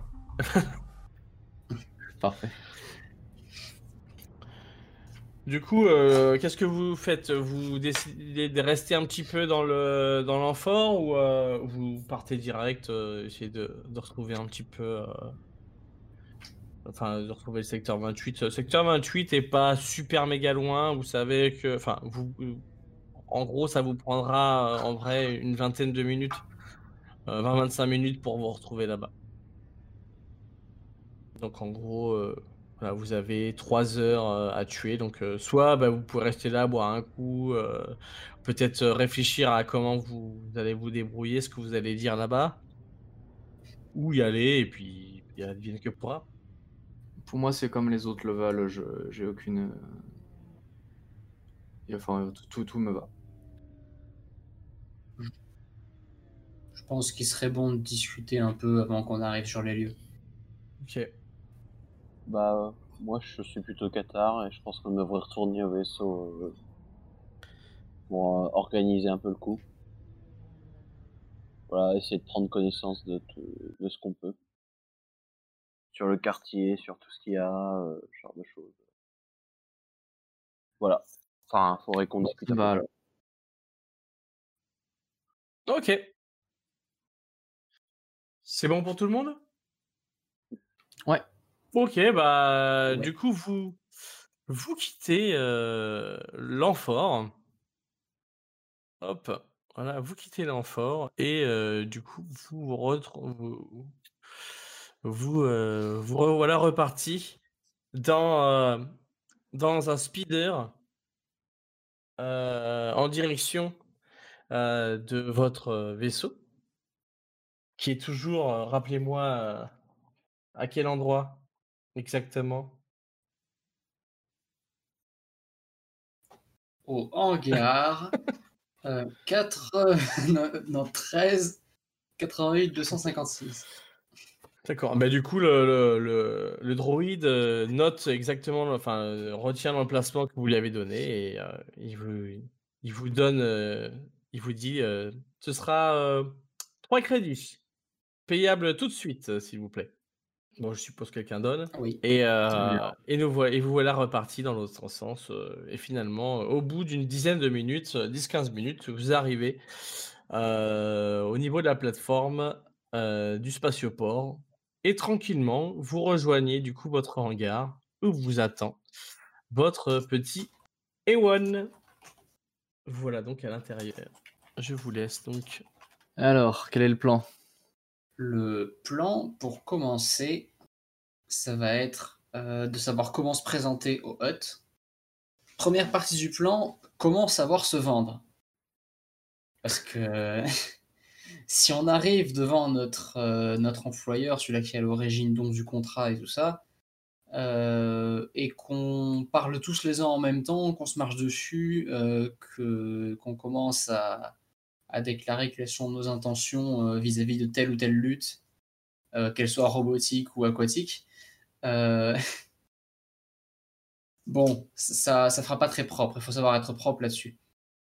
Parfait. Du coup, euh, qu'est-ce que vous faites? Vous décidez de rester un petit peu dans le dans l'amphore ou euh, vous partez direct, euh, essayer de, de retrouver un petit peu, euh, enfin, de retrouver le secteur vingt-huit. Le secteur vingt-huit est pas super méga loin. Vous savez que, enfin, vous, en gros, ça vous prendra euh, en vrai une vingtaine de minutes, euh, vingt vingt-cinq minutes pour vous retrouver là-bas. Donc en gros, euh, voilà, vous avez trois heures euh, à tuer. Donc euh, soit bah, vous pouvez rester là, boire un coup, euh, peut-être euh, réfléchir à comment vous, vous allez vous débrouiller, ce que vous allez dire là-bas, ou y aller et puis il advienne que pourra. Pour moi, c'est comme les autres levels. Je... J'ai aucune. euh, et Enfin, tout, tout, tout me va. Je pense qu'il serait bon de discuter un peu avant qu'on arrive sur les lieux. Ok. Bah, moi je suis plutôt Qatar et je pense qu'on devrait retourner au vaisseau euh, pour euh, organiser un peu le coup. Voilà, essayer de prendre connaissance de, tout- de ce qu'on peut. Sur le quartier, sur tout ce qu'il y a, euh, ce genre de choses. Voilà. Enfin, faudrait qu'on discute Ça un peu. va alors. Ok. C'est bon pour tout le monde? Ouais. Ok, bah Ouais. du coup vous vous quittez euh, l'amphore Hop, voilà, vous quittez l'amphore et euh, du coup, vous vous, retro- vous, vous, euh, vous revoilà reparti dans, euh, dans un speeder euh, en direction euh, de votre euh, vaisseau, qui est toujours, euh, rappelez-moi, euh, à quel endroit exactement? Au hangar euh, quatre, euh, non, non, treize quatre-vingt-huit deux cent cinquante-six. D'accord. Bah, du coup, le, le, le, le droïde euh, note exactement, le- enfin, euh, retient l'emplacement que vous lui avez donné et euh, il vous, il vous donne, euh, il vous dit, euh, ce sera euh, trois crédits, payable tout de suite, euh, s'il vous plaît. Bon, je suppose que quelqu'un donne. Oui. Et, Très euh, bien. et, nous voilà, et vous voilà reparti dans l'autre sens. euh, et finalement, euh, au bout d'une dizaine de minutes, dix quinze minutes, vous arrivez euh, au niveau de la plateforme euh, du spatioport. Et tranquillement, vous rejoignez du coup votre hangar où vous attend votre petit Ewan. Voilà donc à l'intérieur. Je vous laisse donc. Alors, quel est le plan? Le plan, pour commencer, ça va être euh, de savoir comment se présenter au hut. Première partie du plan, comment savoir se vendre. Parce que si on arrive devant notre, euh, notre employeur, celui-là qui est à l'origine donc du contrat et tout ça, euh, et qu'on parle tous les uns en même temps, qu'on se marche dessus, euh, que, qu'on commence à, à déclarer quelles sont nos intentions euh, vis-à-vis de telle ou telle lutte, euh, qu'elle soit robotique ou aquatique, euh, bon, ça ça fera pas très propre. Il faut savoir être propre là-dessus.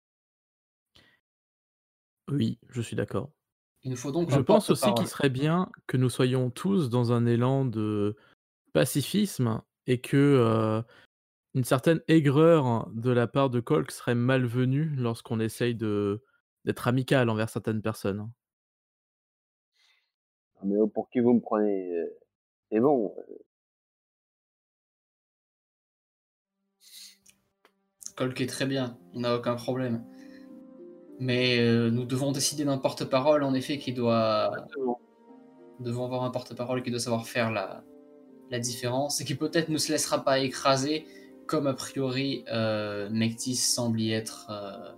Oui, je suis d'accord. Il nous faut donc Je un pense aussi qu'il porte-parole. serait bien que nous soyons tous dans un élan de pacifisme et que euh, une certaine aigreur de la part de Colk serait malvenue lorsqu'on essaye de d'être amical envers certaines personnes. Ah, mais oh, pour qui vous me prenez euh, C'est bon. euh, Colk est très bien, on n'a aucun problème. Mais euh, nous devons décider d'un porte-parole, en effet, qui doit. Exactement. Nous devons avoir un porte-parole qui doit savoir faire la, la différence et qui peut-être ne se laissera pas écraser, comme a priori euh, Mectis semble y être euh,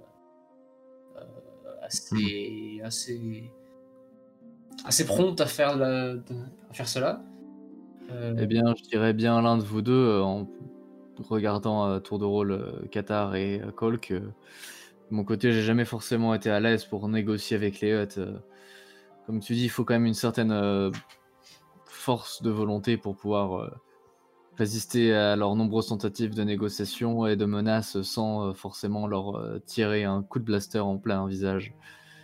assez, assez, assez prompte à faire, la- de- à faire cela. Euh, Eh bien, je dirais bien l'un de vous deux euh, en regardant à tour de rôle euh, Qatar et euh, Colk. euh, de mon côté, j'ai jamais forcément été à l'aise pour négocier avec les huts. euh. Comme tu dis, il faut quand même une certaine euh, force de volonté pour pouvoir euh, résister à leurs nombreuses tentatives de négociation et de menaces sans euh, forcément leur euh, tirer un coup de blaster en plein visage.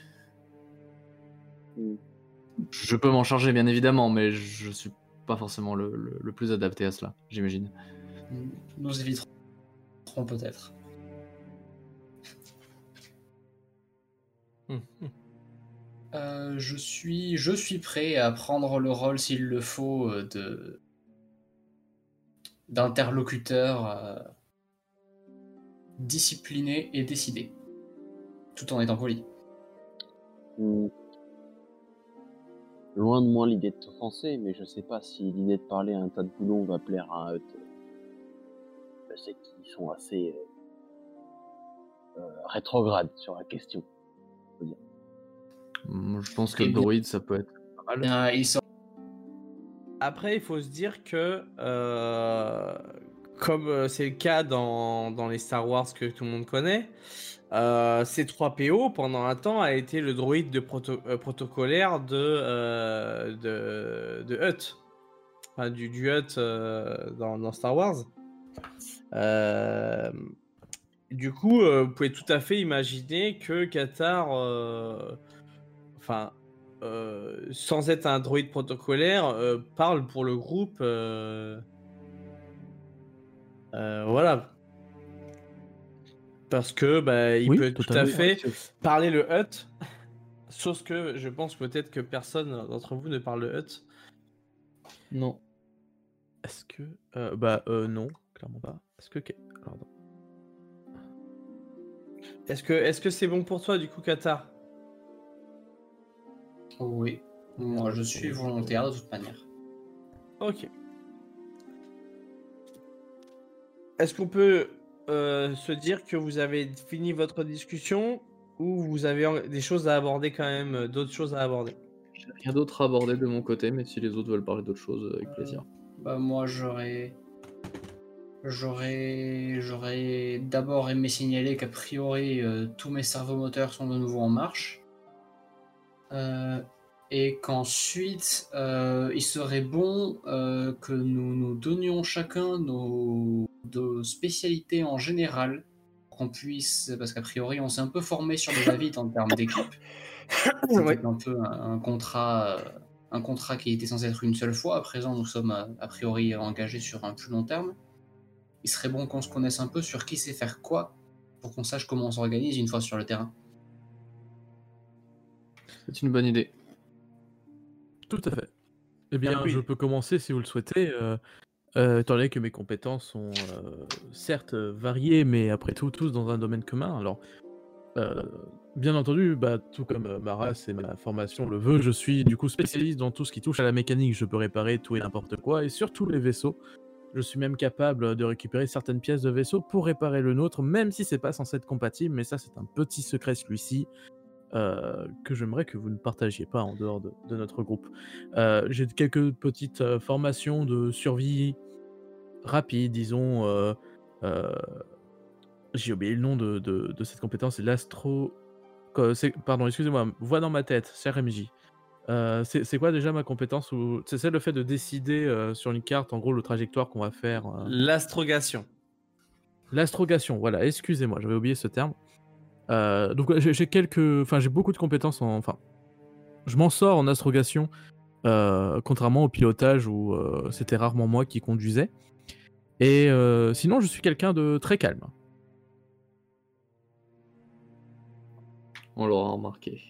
Mm. Je peux m'en charger bien évidemment, mais je suis pas forcément le, le- le plus adapté à cela, j'imagine. nous éviterons peut-être. Hum, hum. Euh, je suis, je suis prêt à prendre le rôle s'il le faut euh, de d'interlocuteur euh, discipliné et décidé, tout en étant poli. Mm. Loin de moi l'idée de t'offenser, mais je sais pas si l'idée de parler à un tas de boulons va plaire à un hut. Je sais qu'ils sont assez euh, euh, rétrogrades sur la question. faut dire. Moi, je pense que Eh le bien, droïde, ça peut être pas mal. euh, il sort- Après, il faut se dire que, euh, comme euh, c'est le cas dans, dans les Star Wars que tout le monde connaît, euh, C trois P O, pendant un temps, a été le droïde de proto- euh, protocolaire de, euh, de, de Hutt. Enfin, du, du Hutt euh, dans, dans Star Wars. Euh, du coup, euh, vous pouvez tout à fait imaginer que Qatar, euh, enfin, euh, sans être un droïde protocolaire, euh, parle pour le groupe. euh, euh, voilà. Parce que bah, il Oui, peut tout à totalement. fait parler le hut. Sauf que je pense peut-être que personne d'entre vous ne parle le hut. Non. Est-ce que euh, bah euh, non, clairement pas. Est-ce que pardon. Est-ce que est-ce que c'est bon pour toi, du coup, Qatar? Oui, moi je suis volontaire de toute manière. Ok. Est-ce qu'on peut euh, se dire que vous avez fini votre discussion ou vous avez en- des choses à aborder quand même, euh, d'autres choses à aborder? J'ai rien d'autre à aborder de mon côté, mais si les autres veulent parler d'autres choses, avec plaisir. Bah moi j'aurais j'aurais j'aurais d'abord aimé signaler qu'a priori euh, tous mes servomoteurs sont de nouveau en marche. Euh, et qu'ensuite euh, il serait bon euh, que nous nous donnions chacun nos, nos spécialités en général pour qu'on puisse, parce qu'a priori on s'est un peu formé sur le va-vite en termes d'équipe. C'était Ouais. un peu un, un contrat euh, un contrat qui était censé être une seule fois. À présent nous sommes a, a priori engagés sur un plus long terme. Il serait bon qu'on se connaisse un peu sur qui sait faire quoi pour qu'on sache comment on s'organise une fois sur le terrain. C'est une bonne idée. Tout à fait. Eh bien, Oui. je peux commencer si vous le souhaitez, euh, euh, étant donné que mes compétences sont euh, certes euh, variées, mais après tout, tous dans un domaine commun. Alors, euh, bien entendu, bah, tout comme euh, ma race et ma formation le veut, je suis du coup spécialiste dans tout ce qui touche à la mécanique. Je peux réparer tout et n'importe quoi, et surtout les vaisseaux. Je suis même capable de récupérer certaines pièces de vaisseau pour réparer le nôtre, même si c'est pas censé être compatible, mais ça c'est un petit secret celui-ci. Euh, que j'aimerais que vous ne partagiez pas en dehors de, de notre groupe. Euh, j'ai quelques petites euh, formations de survie rapide, disons. euh, euh, j'ai oublié le nom de, de, de cette compétence, c'est l'astro... quoi, c'est- Pardon, excusez-moi, voix dans ma tête, cher M J. Euh, c'est c'est quoi déjà ma compétence où... C'est c'est le fait de décider euh, sur une carte, en gros, le trajectoire qu'on va faire. euh. L'astrogation. L'astrogation, voilà, excusez-moi, j'avais oublié ce terme. Euh, donc ouais, j'ai j'ai quelques... Enfin, j'ai beaucoup de compétences en... Enfin, je m'en sors en astrogation, euh, contrairement au pilotage où euh, c'était rarement moi qui conduisais. Et euh, sinon, je suis quelqu'un de très calme. On l'aura remarqué.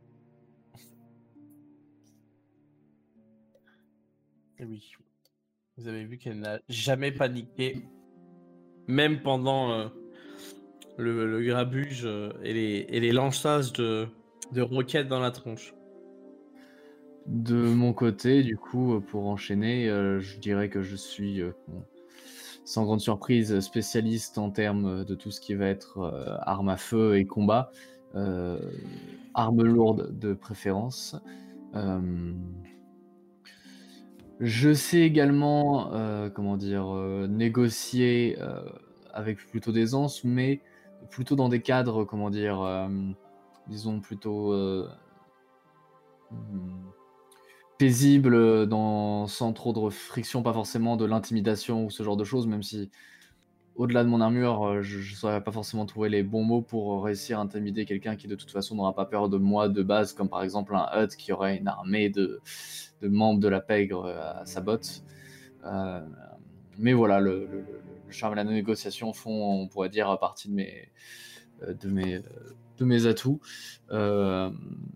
Eh oui. Vous avez vu qu'elle n'a jamais paniqué, même pendant euh, le, le grabuge euh, et les, et les lançages de, de roquettes dans la tronche. De mon côté, du coup, pour enchaîner, euh, je dirais que je suis, euh, bon, sans grande surprise, spécialiste en termes de tout ce qui va être euh, armes à feu et combat, euh, armes lourdes de préférence. Euh, je sais également, euh, comment dire, euh, négocier euh, avec plutôt d'aisance, mais plutôt dans des cadres, comment dire, euh, disons plutôt euh, hmm, paisible, dans, sans trop de friction, pas forcément de l'intimidation ou ce genre de choses, même si au-delà de mon armure, euh, je ne saurais pas forcément trouver les bons mots pour réussir à intimider quelqu'un qui de toute façon n'aura pas peur de moi de base, comme par exemple un Hutt qui aurait une armée de, de membres de la pègre à sa botte. Euh, mais voilà, le, le, le charme et la négociation font, on pourrait dire, partie de mes, de mes, de mes atouts. Euh,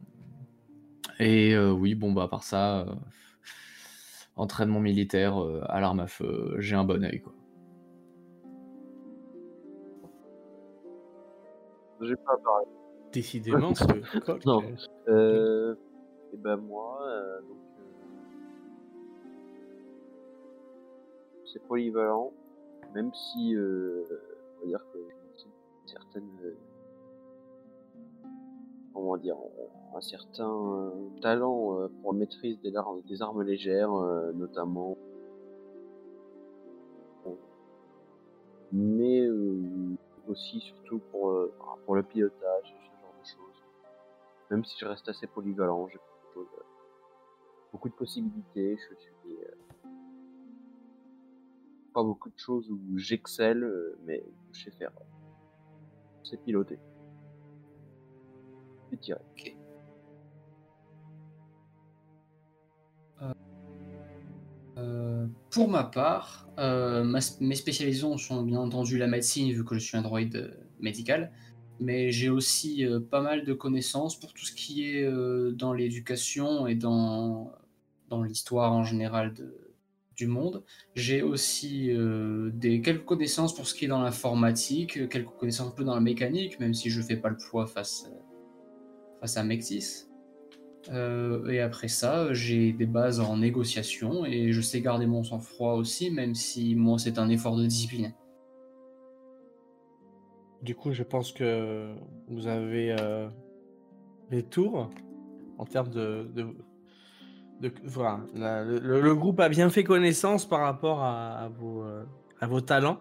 Et euh, oui, bon, bah, à part ça, euh, entraînement militaire euh, à l'arme à feu, j'ai un bon œil, quoi. J'ai pas parlé. Décidément, ce coq. Non. euh, Euh, et ben moi, euh, donc, euh, c'est polyvalent, même si, euh, on va dire que j'ai une certaine, euh, comment dire, euh, un certain euh, talent euh, pour la maîtrise des, ar- des armes légères, euh, notamment. Mais euh, aussi, surtout pour, euh, pour le pilotage, ce genre de choses. Même si je reste assez polyvalent, j'ai beaucoup de, choses, euh, beaucoup de possibilités, je suis euh, pas beaucoup de choses où j'excelle, euh, mais je sais faire. C'est piloter. Et tirer. Ok. Euh, pour ma part, euh, ma, mes spécialisations sont bien entendu la médecine, vu que je suis un droïde euh, médical, mais j'ai aussi euh, pas mal de connaissances pour tout ce qui est euh, dans l'éducation et dans, dans l'histoire en général de, du monde. J'ai aussi euh, des, quelques connaissances pour ce qui est dans l'informatique, quelques connaissances un peu dans la mécanique, même si je fais pas le poids face, face à Mectis. Euh, et après ça, j'ai des bases en négociation et je sais garder mon sang-froid aussi, même si moi c'est un effort de discipline. Du coup, je pense que vous avez euh, les tours en termes de... de, de voilà, la- le, le groupe a bien fait connaissance par rapport à, à vos, euh, à vos talents.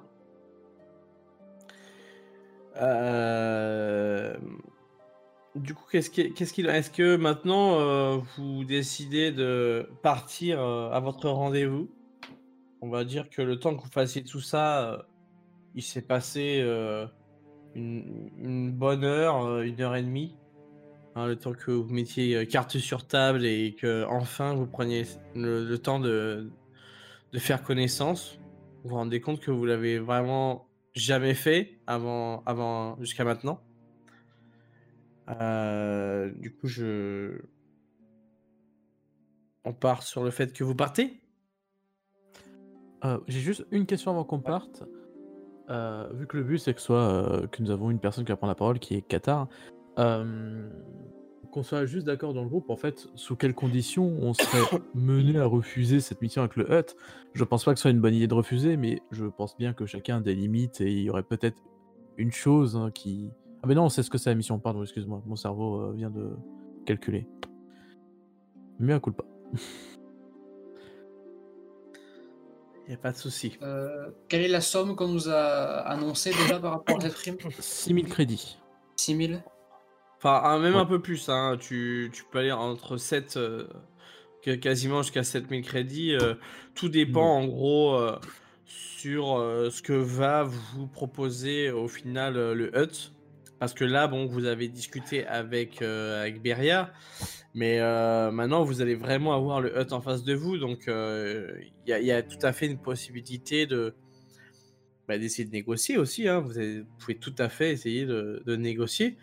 Euh, Du coup, qu'est-ce qui, qu'est-ce qu'il, est-ce que maintenant euh, vous décidez de partir euh, à votre rendez-vous? On va dire que le temps que vous fassiez tout ça, euh, il s'est passé euh, une, une bonne heure, euh, une heure et demie. Hein, le temps que vous mettiez euh, carte sur table et que enfin vous preniez le, le temps de, de faire connaissance. Vous vous rendez compte que vous l'avez vraiment jamais fait avant, avant jusqu'à maintenant. Euh, du coup, je, on part sur le fait que vous partez. Euh, J'ai juste une question avant qu'on parte. Euh, vu que le but c'est que soit euh, que nous avons une personne qui va prendre la parole, qui est Qatar, euh, qu'on soit juste d'accord dans le groupe, en fait, sous quelles conditions on serait mené à refuser cette mission avec le Hut. Je pense pas que ce soit une bonne idée de refuser, mais je pense bien que chacun a des limites et il y aurait peut-être une chose hein, qui... Ah mais non, on sait ce que c'est la mission, pardon, excuse-moi, mon cerveau euh, vient de calculer. Mais un coup pas. Il n'y a pas de souci. Euh, quelle est la somme qu'on nous a annoncée déjà par rapport à cette prime? six mille crédits. six mille? Enfin, un- même Ouais. un peu plus. Hein. Tu, tu peux aller entre sept, euh, que- quasiment jusqu'à sept mille crédits. euh, tout dépend Ouais. en gros euh, sur euh, ce que va vous proposer au final euh, le Hut. Parce que là, bon, vous avez discuté avec, euh, avec Beria, mais euh, maintenant vous allez vraiment avoir le Hut en face de vous. Donc euh, il y, a- il y a tout à fait une possibilité de bah, d'essayer de négocier aussi. Hein. Vous, avez- vous pouvez tout à fait essayer de, de négocier.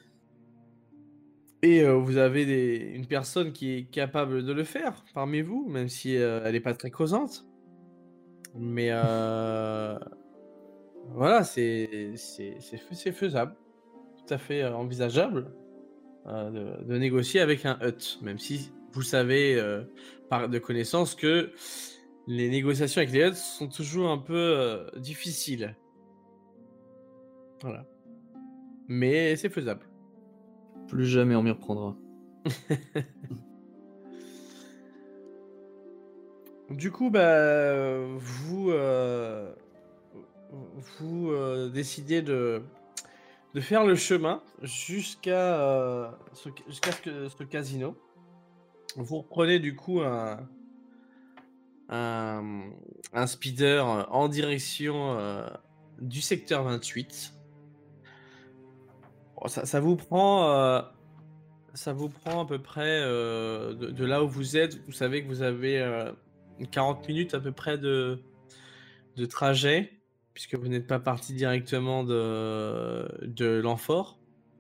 Et euh, vous avez des, une personne qui est capable de le faire parmi vous, même si euh, elle n'est pas très causante. Mais euh, voilà, c'est c'est- c'est fais- c'est faisable, tout à fait euh, envisageable euh, de, de négocier avec un hut, même si vous savez euh, par de connaissance que les négociations avec les huts sont toujours un peu euh, difficiles. Voilà. Mais c'est faisable. Plus jamais on m'y reprendra. Du coup, bah, vous, euh, vous euh, décidez de, de faire le chemin jusqu'à euh, ce, jusqu'à ce, que- ce casino. Vous reprenez du coup un, un, un speeder en direction euh, du secteur vingt-huit. Bon, ça, ça vous prend, euh, ça vous prend à peu près euh, de, de là où vous êtes. Vous savez que vous avez euh, quarante minutes à peu près de, de trajet, puisque vous n'êtes pas parti directement de, de l'Amphore.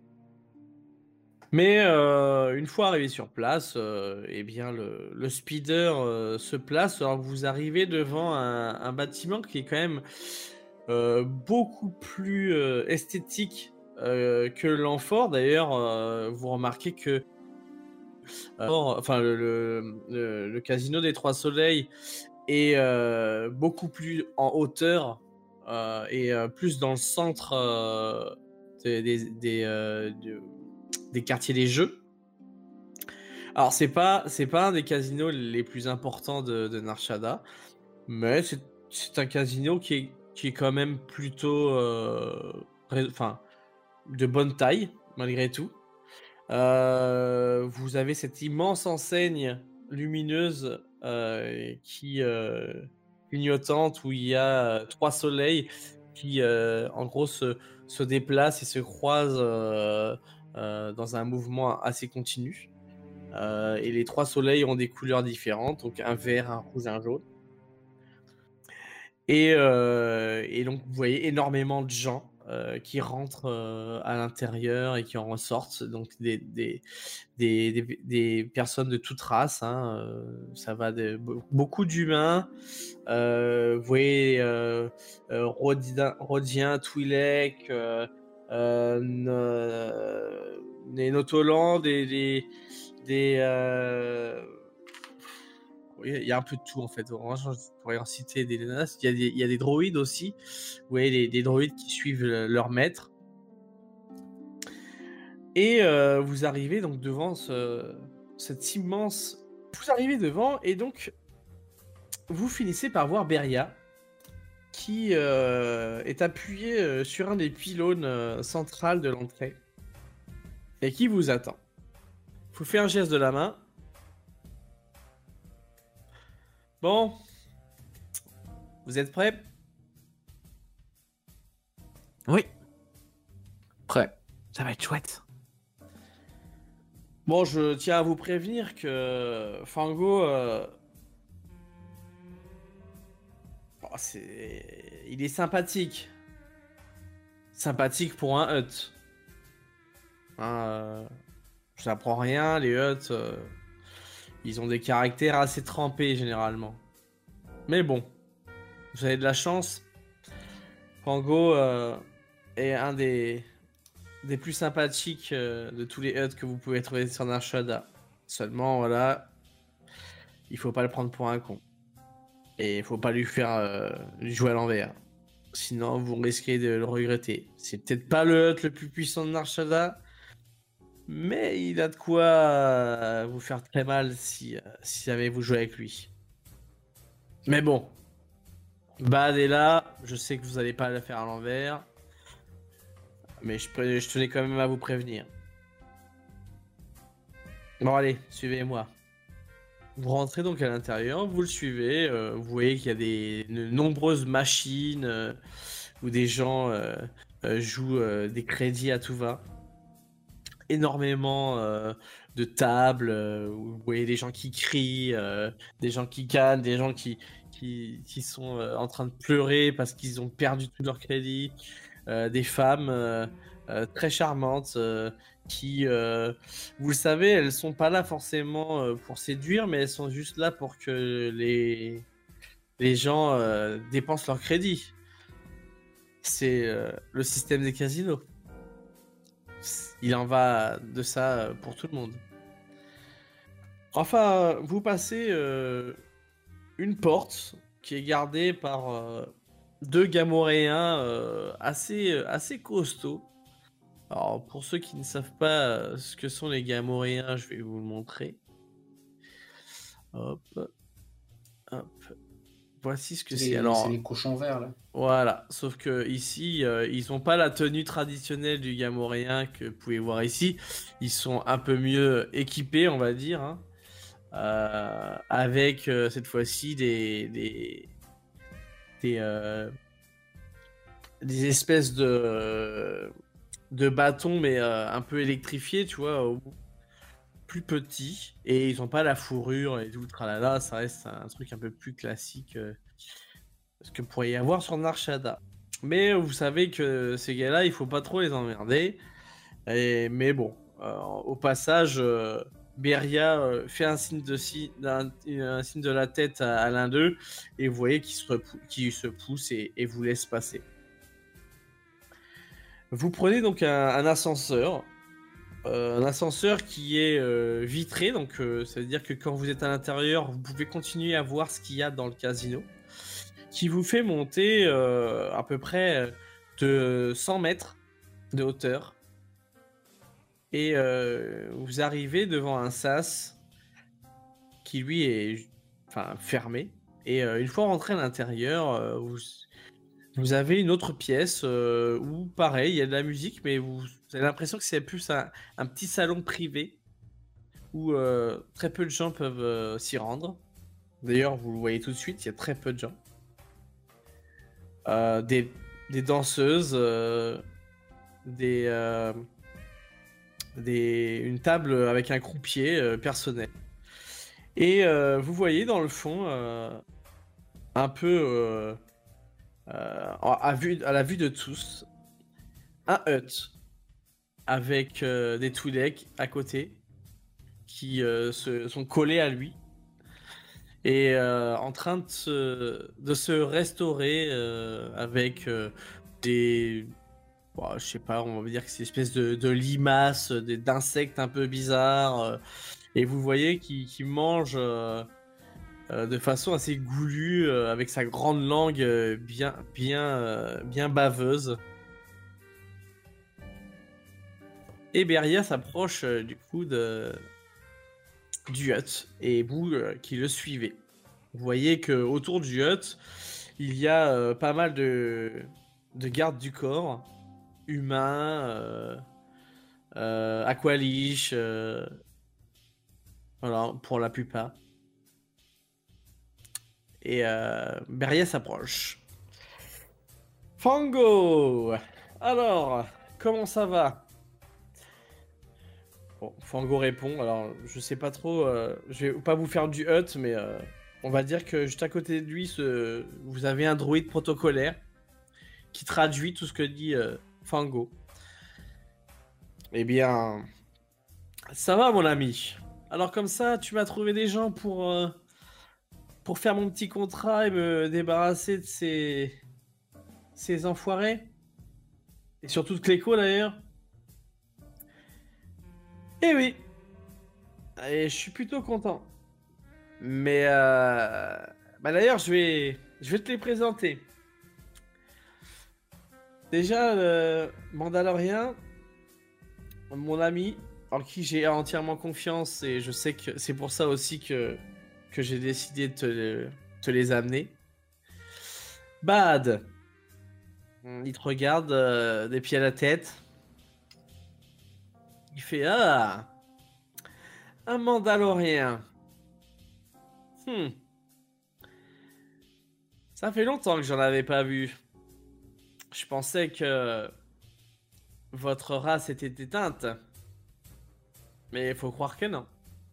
Mais euh, une fois arrivé sur place, euh, eh bien le, le speeder euh, se place. Alors vous arrivez devant un, un bâtiment qui est quand même euh, beaucoup plus euh, esthétique euh, que l'Amphore. D'ailleurs, euh, vous remarquez que euh, enfin le, le, le- le casino des Trois Soleils est euh, beaucoup plus en hauteur euh, et euh, plus dans le centre euh, des, des, des, euh, de- des quartiers des jeux. Alors c'est pas c'est pas un des casinos les plus importants de, de Narshada, mais c'est c'est un casino qui est qui est quand même plutôt euh, ré- enfin de bonne taille malgré tout. Euh, vous avez cette immense enseigne lumineuse euh, qui euh, clignotante où il y a euh, trois soleils qui euh, en gros se, se déplacent et se croisent euh, euh, dans un mouvement assez continu. Euh, et les trois soleils ont des couleurs différentes, donc un vert, un rouge, un jaune. Et, euh, et donc vous voyez énormément de gens euh, qui rentrent euh, à l'intérieur et qui en ressortent. Donc des, des, des, des, des personnes de toute race. Hein, euh, ça va de be- beaucoup d'humains. Euh, vous voyez euh, euh, Rodin, Rodien, Twi'lek, euh, euh, n- euh, des Notoland, des des, des euh, oui, il y a un peu de tout en fait. Vraiment, je pourrais en citer des nanas. Il y a des, il y a des droïdes aussi. Vous voyez, des, des droïdes qui suivent le- leur maître. Et euh, vous arrivez donc devant ce, cette immense. Vous arrivez devant et donc vous finissez par voir Beria qui euh, est appuyé euh, sur un des pylônes euh, centrales de l'entrée et qui vous attend. Vous faites un geste de la main. Bon, vous êtes prêts? Oui, Prêt. ça va être chouette. Bon, je tiens à vous prévenir que Fango, euh, oh, c'est... il est sympathique. Sympathique pour un Hutt. Hein, euh, je n'apprends rien, les Hutt, euh, ils ont des caractères assez trempés généralement. Mais bon, vous avez de la chance. Fango euh, est un des, des plus sympathiques euh, de tous les Hutt que vous pouvez trouver sur Nar Shaddaa. Seulement, voilà, il faut pas le prendre pour un con. Et il faut pas lui faire euh, lui jouer à l'envers. Sinon, vous risquez de le regretter. C'est peut-être pas le Hutt le plus puissant de Nar Shaddaa, mais il a de quoi euh, vous faire très mal si, euh, si jamais vous jouez avec lui. Mais bon, Bad est là, je sais que vous allez pas le faire à l'envers, mais je, pre- je tenais quand même à vous prévenir. Bon allez, suivez-moi. Vous rentrez donc à l'intérieur, vous le suivez, euh, vous voyez qu'il y a des de nombreuses machines euh, où des gens euh, euh, jouent euh, des crédits à tout va. Énormément euh, de tables, euh, où vous voyez des gens qui crient, euh, des gens qui gagnent, des gens qui, qui, qui sont euh, en train de pleurer parce qu'ils ont perdu tout leur crédit, euh, des femmes euh, euh, très charmantes euh, qui, euh, vous le savez, elles sont pas là forcément euh, pour séduire, mais elles sont juste là pour que les, les gens euh, dépensent leur crédit. C'est euh, le système des casinos. Il en va de ça pour tout le monde. Enfin, vous passez euh, une porte qui est gardée par euh, deux Gamoréens euh, assez, assez costauds. Alors, pour ceux qui ne savent pas euh, ce que sont les Gamoréens, je vais vous le montrer. Hop. Hop. Voici ce que C'est c'est. les, Alors, c'est les cochons verts, là. voilà, sauf que ici, euh, ils n'ont pas la tenue traditionnelle du Gamoréen que vous pouvez voir ici. Ils sont un peu mieux équipés, on va dire, hein. Euh, avec euh, cette fois-ci des des des, euh, des espèces de de bâtons, mais euh, un peu électrifiés, tu vois, au- plus petits, et ils n'ont pas la fourrure et tout, tralala. Ça reste un truc un peu plus classique. Euh, ce que pourrait y avoir sur Nar Shaddaa. Mais vous savez que ces gars-là, il faut pas trop les emmerder. Et, mais bon, euh, au passage, euh, Beria euh, fait un signe de, si, d'un- un signe de la tête à, à l'un d'eux, et vous voyez qu'il se, repou- qu'il se pousse et, et vous laisse passer. Vous prenez donc un, un ascenseur, euh, un ascenseur qui est euh, vitré, donc euh, ça veut dire que quand vous êtes à l'intérieur, vous pouvez continuer à voir ce qu'il y a dans le casino, qui vous fait monter euh, à peu près de cent mètres de hauteur. Et euh, vous arrivez devant un sas qui lui est enfin, fermé. Et euh, une fois rentré à l'intérieur, euh, vous, vous avez une autre pièce euh, où pareil, il y a de la musique, mais vous, vous avez l'impression que c'est plus un, un petit salon privé où euh, très peu de gens peuvent euh, s'y rendre. D'ailleurs, vous le voyez tout de suite, il y a très peu de gens. Euh, des, des danseuses, euh, des, euh, des, une table avec un croupier euh, personnel. Et euh, vous voyez dans le fond, euh, un peu euh, euh, à, vue, à la vue de tous, un hut avec euh, des Twi'lek à côté qui euh, se, sont collés à lui et euh, en train de se, de se restaurer euh, avec euh, des... Bon, je sais pas, on va dire que c'est une espèce de, de limaces, des- d'insectes un peu bizarres. euh, et vous voyez qu'il qu'il mange euh, euh, de façon assez goulue, euh, avec sa grande langue euh, bien, bien, euh, bien baveuse. Et Beria s'approche euh, du coup de, du hut et vous euh, qui le suivez. Vous voyez que autour du hut, il y a euh, pas mal de, de gardes du corps, humains, euh, euh, aqualiche, euh, voilà, pour la plupart. Et euh, Beria s'approche. Fango! Alors, comment ça va? Bon, Fango répond. Alors, je sais pas trop. euh, je vais pas vous faire du hut, mais euh, on va dire que juste à côté de lui, ce- vous avez un druide protocolaire qui traduit tout ce que dit euh, Fango. Eh bien, ça va, mon ami. Alors, comme ça, tu m'as trouvé des gens pour, euh, pour faire mon petit contrat et me débarrasser de ces, ces enfoirés? Et surtout de Cléco, d'ailleurs. Eh oui. Et je suis plutôt content. Mais euh... bah d'ailleurs, je vais... je vais te les présenter. Déjà, le Mandalorien, mon ami, en qui j'ai entièrement confiance, et je sais que c'est pour ça aussi que, que j'ai décidé de te, le- te les amener. Bad. Il te regarde euh, des pieds à la tête. Il fait ah, un Mandalorien. Hmm. Ça fait longtemps que j'en avais pas vu. Je pensais que votre race était éteinte. Mais il faut croire que non.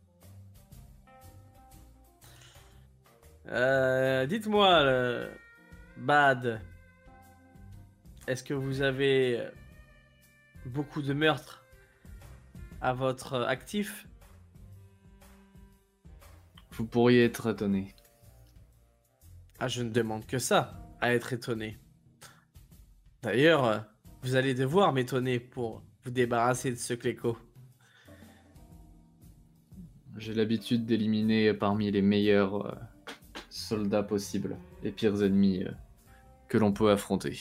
Euh, dites-moi, le Bad, est-ce que vous avez beaucoup de meurtres à votre actif? Vous pourriez être étonné. Ah, je ne demande que ça, à être étonné. D'ailleurs, euh, vous allez devoir m'étonner pour vous débarrasser de ce Cléco. J'ai l'habitude d'éliminer parmi les meilleurs euh, soldats possibles les pires ennemis euh, que l'on peut affronter.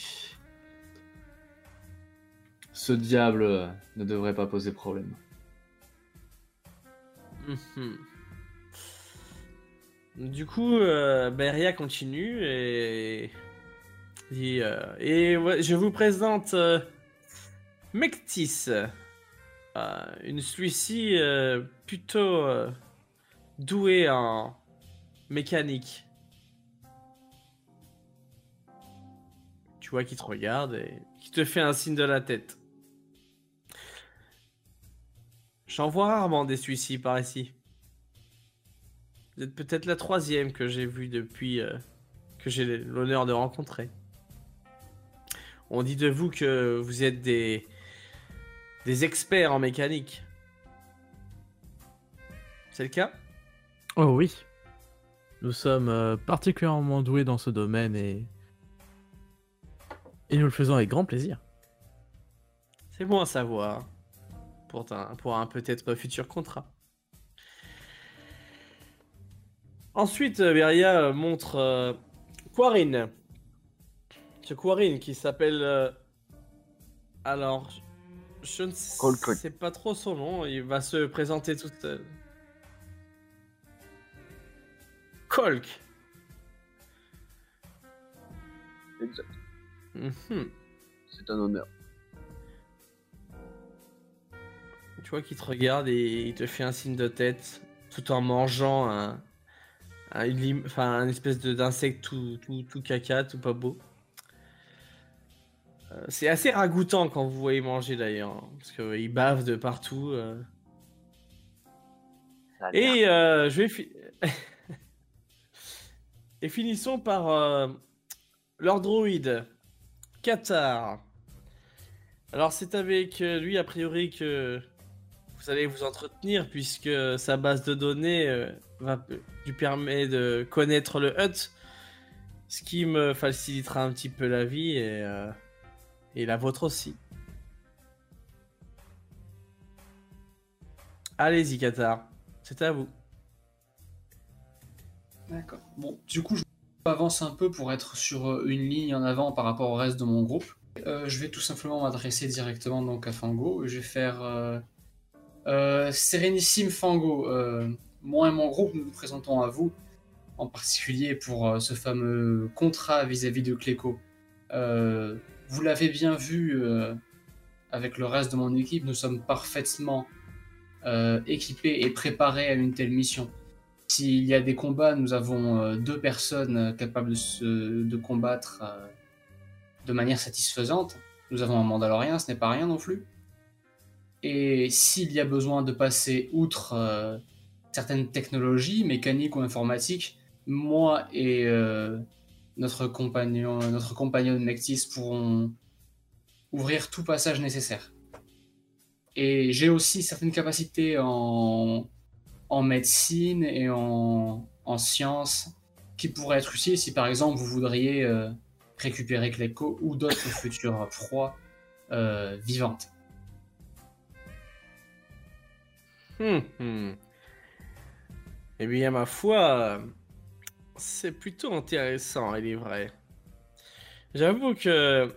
Ce diable euh, ne devrait pas poser problème. Mhm. Du coup, euh, Beria continue et dit euh, et ouais, je vous présente euh, Mectis, euh, une celui-ci euh, plutôt euh, douée en mécanique. Tu vois qu'il te regarde et qui te fait un signe de la tête. J'en vois rarement des celui-ci par ici. Vous êtes peut-être la troisième que j'ai vue depuis euh, que j'ai l'honneur de rencontrer. On dit de vous que vous êtes des, des experts en mécanique. C'est le cas? Oh oui. Nous sommes euh, particulièrement doués dans ce domaine et... Et nous le faisons avec grand plaisir. C'est bon à savoir. Pour un, pour un peut-être futur contrat. Ensuite, euh, Beria euh, montre euh, Quarin. Ce Quarin qui s'appelle... euh, alors, je ne Colcoy. sais pas trop son nom. Il va se présenter tout seul. Colk. Exact. Mhm. C'est un honneur. Tu vois qu'il te regarde et il te fait un signe de tête tout en mangeant un, un, une lim- enfin, un espèce de- d'insecte tout, tout, tout caca, tout pas beau. Euh, c'est assez ragoûtant quand vous voyez manger d'ailleurs, hein, parce qu'il bave de partout. euh. Ça a l'air. Et euh, je vais fi- et finissons par euh, leur droïde, Qatar. Alors c'est avec euh, lui a priori que vous allez vous entretenir puisque sa base de données euh, va, lui permet de connaître le hut, ce qui me facilitera un petit peu la vie et, euh, et la vôtre aussi. Allez-y Qatar, c'est à vous. D'accord. Bon, du coup, je m'avance un peu pour être sur euh, une ligne en avant par rapport au reste de mon groupe. Euh, je vais tout simplement m'adresser directement donc à Fango. Je vais faire euh, euh, Sérénissime Fango. Euh, moi et mon groupe, nous nous présentons à vous, en particulier pour euh, ce fameux contrat vis-à-vis de Cléco. Euh, vous l'avez bien vu euh, avec le reste de mon équipe, nous sommes parfaitement euh, équipés et préparés à une telle mission. S'il y a des combats, nous avons euh, deux personnes euh, capables de, se, de combattre euh, de manière satisfaisante. Nous avons un Mandalorien, ce n'est pas rien non plus. Et s'il y a besoin de passer outre euh, certaines technologies, mécaniques ou informatiques, moi et euh, notre compagnon, notre compagnon Nectis pourront ouvrir tout passage nécessaire. Et j'ai aussi certaines capacités en en médecine et en, en sciences qui pourraient être utiles si par exemple vous voudriez euh, récupérer Cléco ou d'autres futures proies euh, vivantes. Hum, hum. Eh bien ma foi, c'est plutôt intéressant, il est vrai. J'avoue que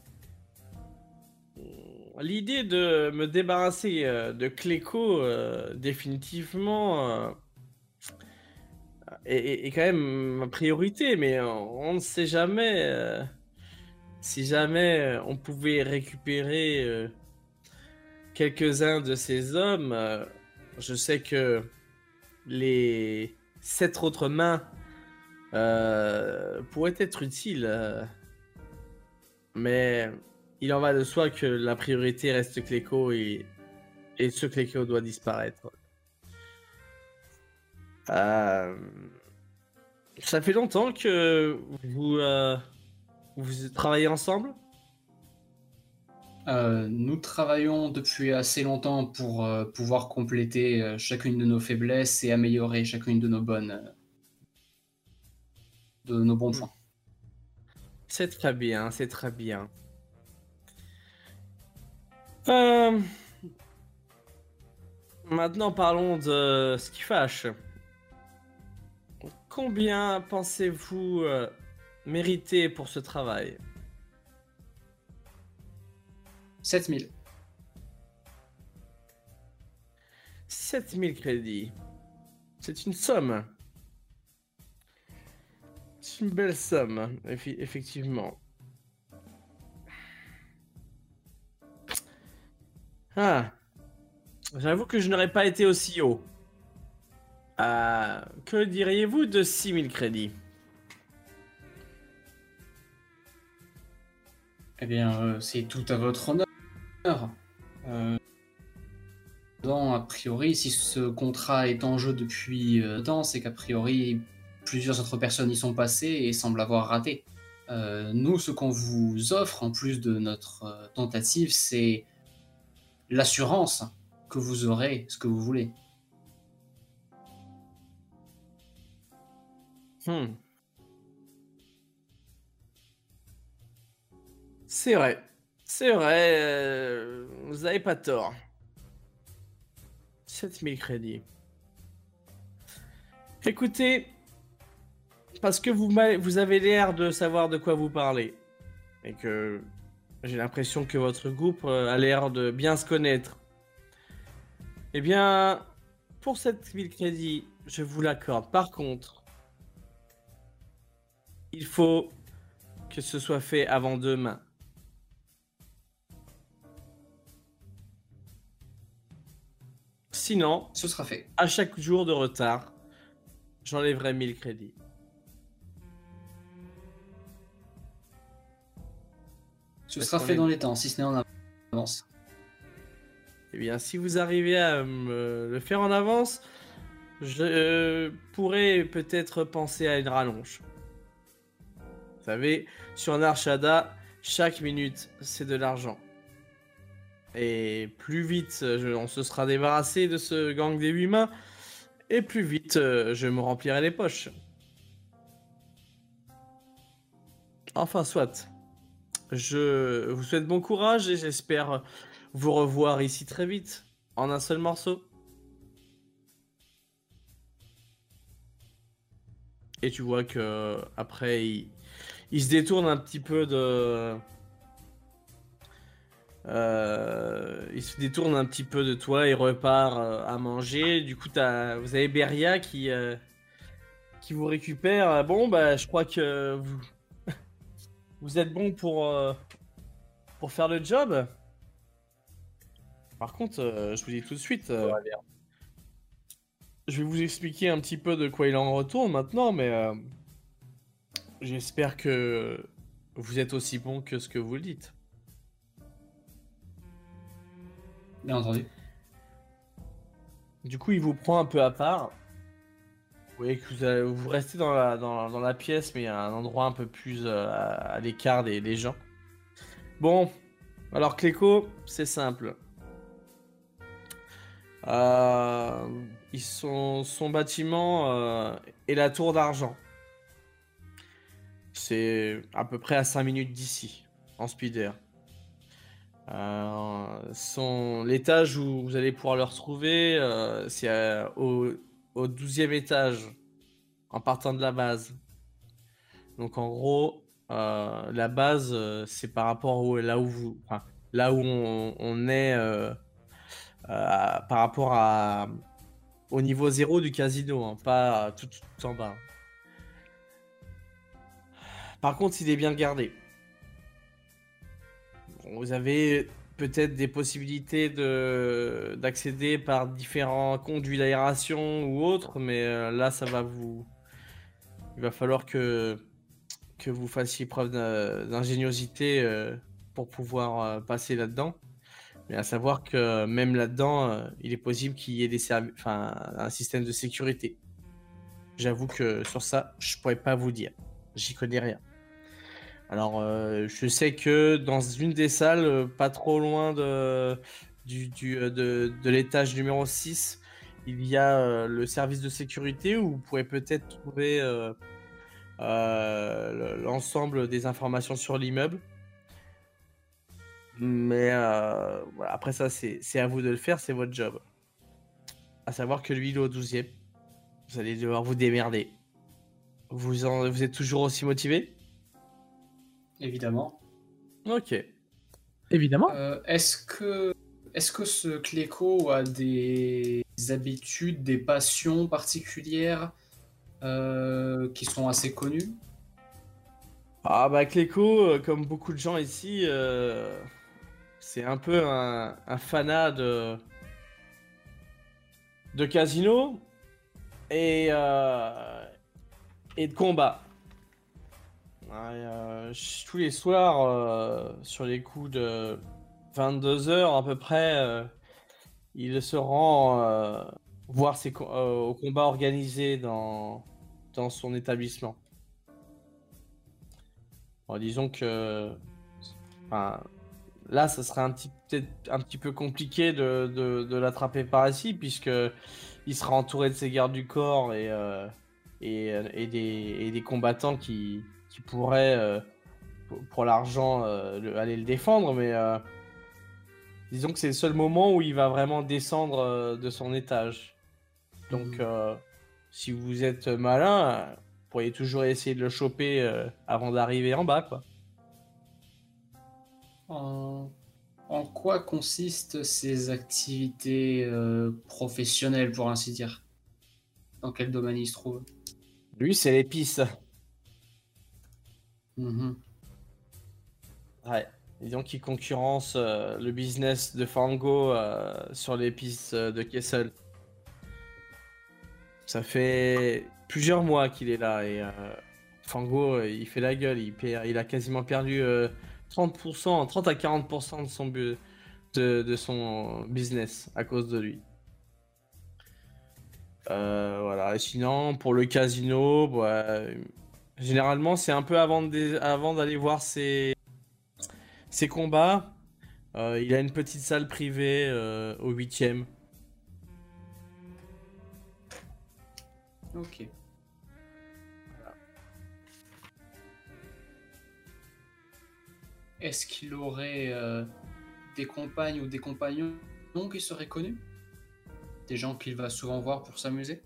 l'idée de me débarrasser euh, de Cléco euh, définitivement euh, est, est- est quand même ma priorité, mais on, on ne sait jamais euh, si jamais euh, on pouvait récupérer euh, quelques-uns de ces hommes. Euh, je sais que les sept autres mains euh, pourraient être utiles, euh, mais il en va de soi que la priorité reste Cléco et, et ce Cléco doit disparaître. Euh, Ça fait longtemps que vous, euh, vous travaillez ensemble? Euh, nous travaillons depuis assez longtemps pour euh, pouvoir compléter euh, chacune de nos faiblesses et améliorer chacune de nos bonnes, euh, de nos bons Hmm. points. C'est très bien, c'est très bien. Euh, Maintenant parlons de ce qui fâche. Combien pensez-vous euh, mériter pour ce travail? sept mille. sept mille crédits. C'est une somme. C'est une belle somme, effi- effectivement. Ah, j'avoue que je n'aurais pas été aussi haut. Euh, que diriez-vous de six mille crédits? Eh bien, euh, c'est tout à votre honneur. Euh, donc, a priori, si ce contrat est en jeu depuis euh, temps, c'est qu'a priori, plusieurs autres personnes y sont passées et semblent avoir raté. Euh, nous, ce qu'on vous offre, en plus de notre euh, tentative, c'est l'assurance que vous aurez ce que vous voulez. Hmm. C'est vrai. C'est vrai, euh, vous avez pas tort. sept mille crédits. Écoutez, parce que vous, m'a- vous avez l'air de savoir de quoi vous parlez, et que j'ai l'impression que votre groupe euh, a l'air de bien se connaître. Eh bien, pour sept mille crédits, je vous l'accorde. Par contre, il faut que ce soit fait avant demain. Sinon, Ce sera fait. à chaque jour de retard, j'enlèverai mille crédits. Ce Est-ce sera qu'on fait est- dans les temps, si ce n'est en avance. Eh bien, si vous arrivez à me le faire en avance, je euh, pourrais peut-être penser à une rallonge. Vous savez, sur Narshada, chaque minute, c'est de l'argent. Et plus vite je- on se sera débarrassé de ce gang des huit mains, et plus vite euh, je me remplirai les poches. Enfin, soit. Je vous souhaite bon courage et j'espère vous revoir ici très vite, en un seul morceau. Et tu vois que après il, il se détourne un petit peu de... Euh, il se détourne un petit peu de toi et repart euh, à manger. Du coup, t'as, vous avez Beria qui, euh, qui vous récupère. Bon, bah, je crois que vous, vous êtes bon pour, euh, pour faire le job. Par contre, euh, je vous dis tout de suite, euh, je vais vous expliquer un petit peu de quoi il en retourne maintenant, mais euh, j'espère que vous êtes aussi bon que ce que vous le dites. Bien entendu. Du coup, il vous prend un peu à part. Vous voyez que vous, avez- vous restez dans la, dans, dans la pièce, mais à un endroit un peu plus euh, à, à l'écart des, des gens. Bon, alors Cléco, c'est simple. Euh, ils sont, son bâtiment euh, est la tour d'argent. C'est à peu près à cinq minutes d'ici, en speeder. Euh, son, l'étage où vous allez pouvoir le retrouver, euh, c'est euh, au, au douzième étage, en partant de la base. Donc en gros, euh, la base, euh, c'est par rapport au, là où vous, enfin, là où on, on est euh, euh, par rapport à, au niveau zéro du casino, hein, pas tout, tout en bas. Par contre, il est bien gardé. Bon, vous avez peut-être des possibilités de d'accéder par différents conduits d'aération ou autres, mais euh, là, ça va vous, il va falloir que que vous fassiez preuve d'in- d'ingéniosité euh, pour pouvoir euh, passer là-dedans. Mais à savoir que même là-dedans, euh, il est possible qu'il y ait des servi- enfin, un système de sécurité. J'avoue que sur ça, je pourrais pas vous dire. J'y connais rien. Alors, euh, je sais que dans une des salles, euh, pas trop loin de, du, du, euh, de, de l'étage numéro six, il y a euh, le service de sécurité où vous pourrez peut-être trouver euh, euh, le- l'ensemble des informations sur l'immeuble. Mais euh, voilà, après ça, c'est c'est à vous de le faire, c'est votre job. À savoir que lui, il est au douzième. Vous allez devoir vous démerder. Vous, en- vous êtes toujours aussi motivé? Évidemment. Ok. Évidemment. Euh, est-ce que, est-ce que ce Cléco a des habitudes, des passions particulières euh, qui sont assez connues? Ah bah Cléco, euh, comme beaucoup de gens ici, euh, c'est un peu un, un fanat de, de casino et, euh, et de combat. Ouais, euh, ch- tous les soirs, euh, sur les coups de vingt-deux heures à peu près, euh, il se rend euh, voir ses co- euh, au combat organisé dans, dans son établissement. Bon, disons que enfin, là, ça serait un petit, peut-être un petit peu compliqué de, de, de l'attraper par ici, puisque il sera entouré de ses gardes du corps et, euh, et, euh, et des, et des combattants qui, qui pourraient, euh, pour, pour l'argent, euh, le- aller le défendre. Mais euh, disons que c'est le seul moment où il va vraiment descendre euh, de son étage. Donc, Mhm. euh, si vous êtes malin, euh, vous pourriez toujours essayer de le choper euh, avant d'arriver en bas, quoi. En, en quoi consistent ces activités euh, professionnelles, pour ainsi dire? Dans quel domaine il se trouve? Lui, c'est l'épice. Mhm. Ouais. Disons qu'il concurrence euh, le business de Fango euh, sur les pistes euh, de Kessel. Ça fait plusieurs mois qu'il est là et euh, Fango, euh, il fait la gueule. Il, perd- il a quasiment perdu euh, trente pour cent, trente à quarante pour cent de son, bu- de, de son business à cause de lui. Euh, voilà. Et sinon, pour le casino, bah, généralement, c'est un peu avant de dé- avant d'aller voir ses, ses combats. Euh, il a une petite salle privée euh, au huitième. Ok. Est-ce qu'il aurait euh, des compagnes ou des compagnons qui seraient connus? Des gens qu'il va souvent voir pour s'amuser?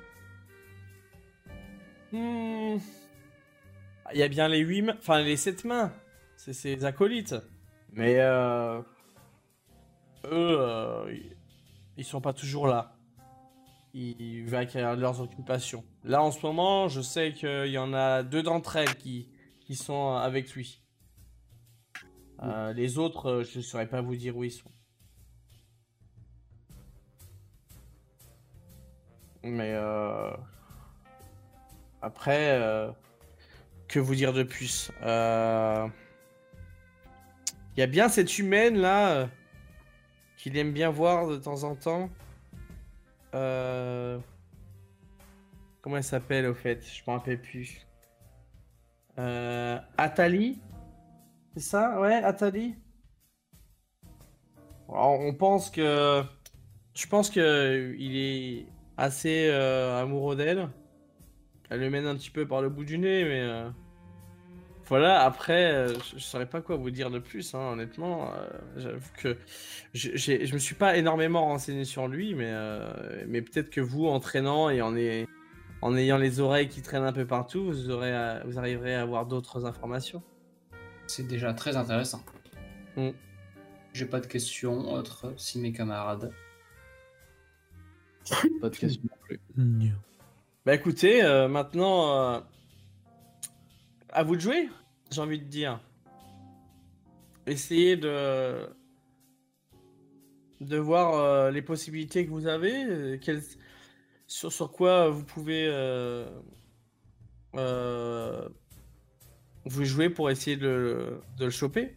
Hmm. Il y a bien les huit mains, enfin les sept mains. C'est ses acolytes. Mais euh, eux, euh, ils- ils sont pas toujours là. Ils, ils vaquent à leurs occupations. Là en ce moment, je sais qu'il y en a deux d'entre elles qui, qui sont avec lui. Euh, les autres, euh, je ne saurais pas vous dire où ils sont. Mais euh, après, euh, que vous dire de plus? Euh, Il y a bien cette humaine là euh, qu'il aime bien voir de temps en temps. Euh, Comment elle s'appelle au fait? Je m'en rappelle plus. Euh... Atali? C'est ça? Ouais, Atali? Alors, on pense que... Je pense que il est assez euh, amoureux d'elle. Elle le mène un petit peu par le bout du nez, mais... euh, Voilà, après, euh, je, je saurais pas quoi vous dire de plus, hein, honnêtement. Euh, j'avoue que je, j'ai- je me suis pas énormément renseigné sur lui, mais, euh, mais peut-être que vous, en traînant et en, ay- en ayant les oreilles qui traînent un peu partout, vous, aurez, à- vous arriverez à avoir d'autres informations. C'est déjà très intéressant. Mm. J'ai pas de questions autres si mes camarades. Pas de question non plus. Nya. Bah écoutez, euh, maintenant, euh, à vous de jouer, j'ai envie de dire. Essayez de, de voir euh, les possibilités que vous avez, euh, quelles- sur, sur quoi vous pouvez euh, euh, vous jouer pour essayer de, le- de le choper.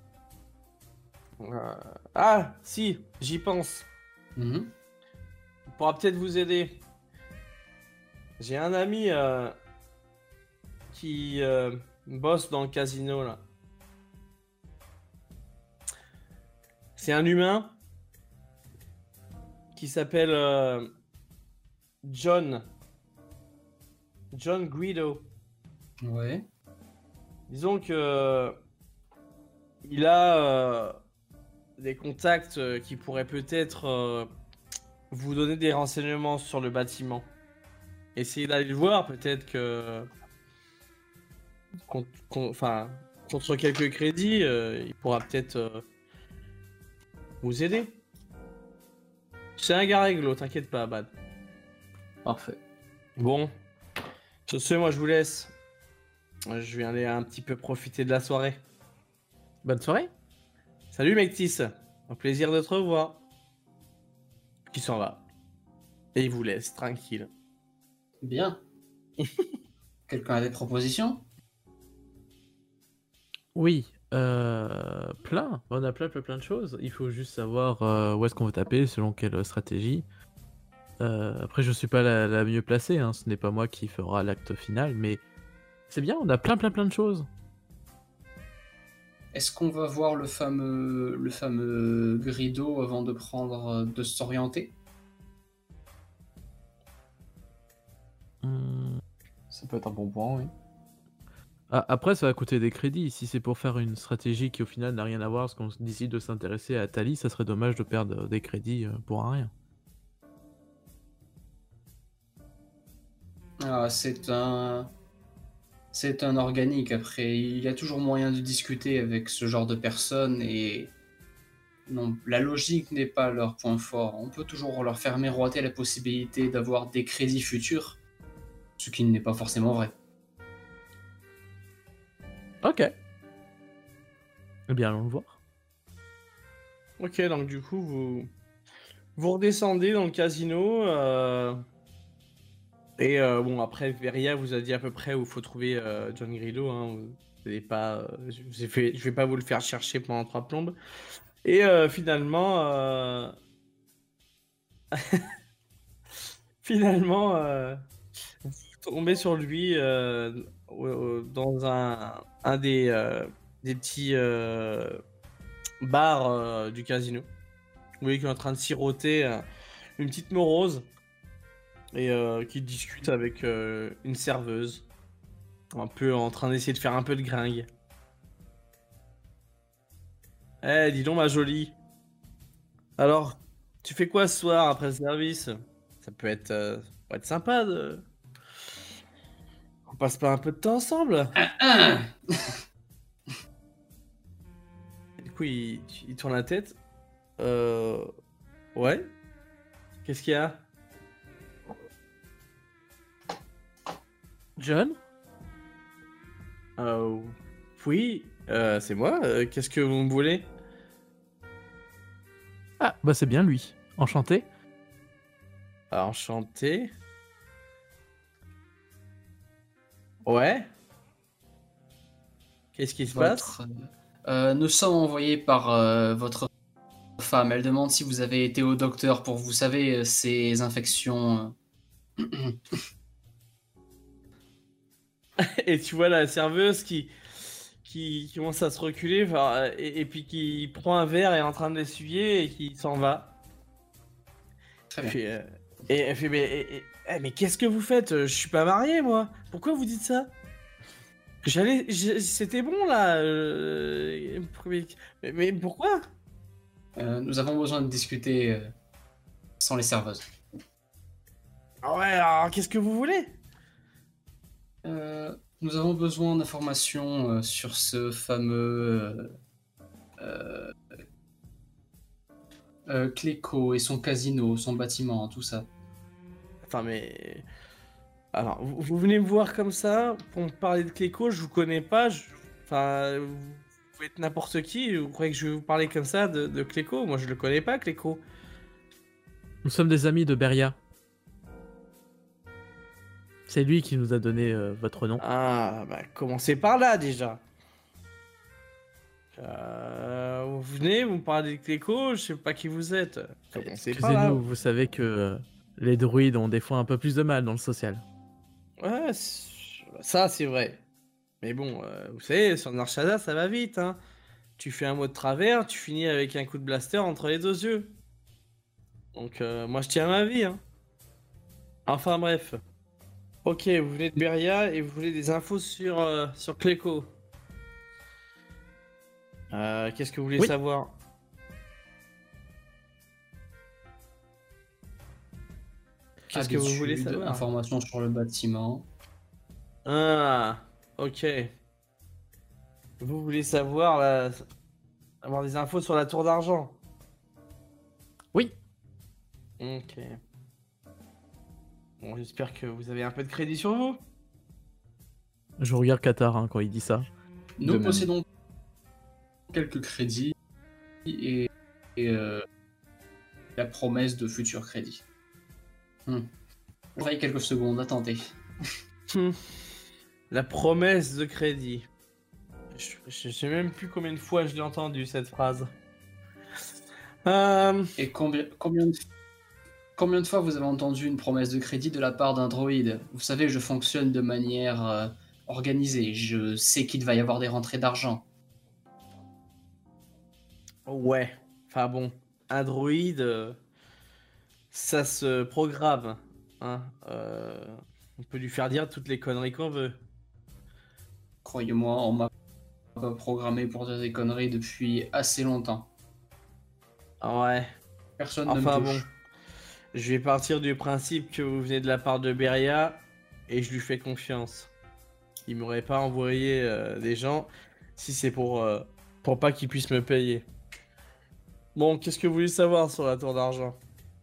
Euh, Ah, si, j'y pense. Mhm. On pourra peut-être vous aider. J'ai un ami euh, qui euh, bosse dans le casino là. C'est un humain qui s'appelle euh, John. John Guido. Ouais. Disons que euh, il a euh, des contacts euh, qui pourraient peut-être euh, vous donner des renseignements sur le bâtiment. Essayez d'aller le voir, peut-être que contre, con- enfin, contre quelques crédits, euh, il pourra peut-être euh, vous aider. C'est un gars réglo, t'inquiète pas, Bad. Parfait. Bon, sur ce, moi je vous laisse. Je vais aller un petit peu profiter de la soirée. Bonne soirée. Salut Mectis, un plaisir de te revoir. Qui s'en va. Et il vous laisse tranquille. Bien. Quelqu'un a des propositions? Oui, euh, plein. On a plein, plein, plein de choses. Il faut juste savoir euh, où est-ce qu'on veut taper, selon quelle stratégie. Euh, après, je suis pas la, la mieux placée, hein. Ce n'est pas moi qui fera l'acte final, mais c'est bien, on a plein, plein, plein de choses. Est-ce qu'on va voir le fameux, le fameux Grido avant de prendre, de s'orienter? Hum, Ça peut être un bon point, oui. ah, après, ça va coûter des crédits. Si c'est pour faire une stratégie qui, au final, n'a rien à voir, parce qu'on décide de s'intéresser à Tali, ça serait dommage de perdre des crédits euh, pour un rien. Ah, c'est un, c'est un organique. Après, il y a toujours moyen de discuter avec ce genre de personnes et non, la logique n'est pas leur point fort. On peut toujours leur faire miroiter la possibilité d'avoir des crédits futurs, ce qui n'est pas forcément vrai. Ok. Eh bien, allons le voir. Ok, donc du coup, vous, vous redescendez dans le casino. euh, Et euh, bon, après, Veria vous a dit à peu près où il faut trouver euh, John Grillo. Hein. Vous n'allez pas, euh, je vous ai fait- je vais pas vous le faire chercher pendant trois plombes. Et euh, finalement, euh, finalement, euh, vous tombez sur lui euh, au- au- dans un, un des, euh, des petits euh, bar euh, du casino. Vous voyez qu'il est en train de siroter euh, une petite morose et euh, qui discute avec euh, une serveuse, un peu en train d'essayer de faire un peu de gringue. Eh, dis donc ma jolie. Alors, tu fais quoi ce soir après le service? Ça peut être, euh, ça peut être sympa de... On passe pas un peu de temps ensemble? Ah, Du coup, il, il tourne la tête. Euh... Ouais? Qu'est-ce qu'il y a? John? Euh... Oui, euh, c'est moi. Euh, Qu'est-ce que vous me voulez? Ah, bah c'est bien lui. Enchanté. Ah, enchanté. Ouais? Qu'est-ce qui se passe? votre, euh, nous sommes envoyés par euh, votre femme. Elle demande si vous avez été au docteur pour, vous savez, euh, ces infections. euh. Et tu vois la serveuse qui, qui, qui commence à se reculer enfin, et, et puis qui prend un verre et est en train de l'essuyer et qui s'en va. Très bien. Puis, euh, et elle fait mais, et- et- eh, mais qu'est-ce que vous faites? Je suis pas marié moi. Pourquoi vous dites ça? J'allais, j'ai- c'était bon là. euh, mais, mais- mais pourquoi? Euh, nous avons besoin de discuter euh, sans les serveuses. Ah ouais, alors qu'est-ce que vous voulez? Euh, nous avons besoin d'informations euh, sur ce fameux euh, euh, euh, Cléco et son casino, son bâtiment, tout ça. Enfin mais, alors vous, vous venez me voir comme ça pour me parler de Cléco, je vous connais pas. je- Enfin, vous, vous êtes n'importe qui. Vous croyez que je vais vous parler comme ça de, de Cléco? Moi je le connais pas Cléco. Nous sommes des amis de Beria. C'est lui qui nous a donné euh, votre nom. Ah bah commencez par là déjà. Euh, vous venez, vous me parlez de Cléco, je sais pas qui vous êtes. Commencez par là. Excusez-nous, vous savez que euh, les druides ont des fois un peu plus de mal dans le social. Ouais, c'est- ça c'est vrai. Mais bon, euh, vous savez, sur Narshada, ça va vite, hein. Tu fais un mot de travers, tu finis avec un coup de blaster entre les deux yeux. Donc euh, moi je tiens à ma vie, hein. Enfin bref. Ok, vous venez de Beria et vous voulez des infos sur, euh, sur Cléco. Euh, Qu'est-ce que vous voulez Oui. savoir? Qu'est-ce que vous Habitude, voulez savoir? Informations sur le bâtiment. Ah, ok. Vous voulez savoir la... avoir des infos sur la tour d'argent? Oui. Ok. Bon, j'espère que vous avez un peu de crédit sur vous. Je regarde Qatar hein, quand il dit ça. Nous De même. possédons quelques crédits et, et, euh, la promesse de futurs crédits. Hmm. Veuillez quelques secondes, attendez. Hmm. La promesse de crédit. Je, je sais même plus combien de fois je l'ai entendu cette phrase. Euh, Et combien, combien, de, combien de fois vous avez entendu une promesse de crédit de la part d'un droïde? Vous savez, je fonctionne de manière euh, organisée. Je sais qu'il va y avoir des rentrées d'argent. Ouais. Enfin bon, un droïde, euh, ça se programme. Hein. Euh, on peut lui faire dire toutes les conneries qu'on veut. Croyez-moi, on m'a pas programmé pour dire des conneries depuis assez longtemps. Ah ouais. Personne Enfin ne me bon. touche. Je vais partir du principe que vous venez de la part de Beria et je lui fais confiance. Il m'aurait pas envoyé euh, des gens si c'est pour, euh, pour pas qu'il puisse me payer. Bon, qu'est-ce que vous voulez savoir sur la tour d'argent?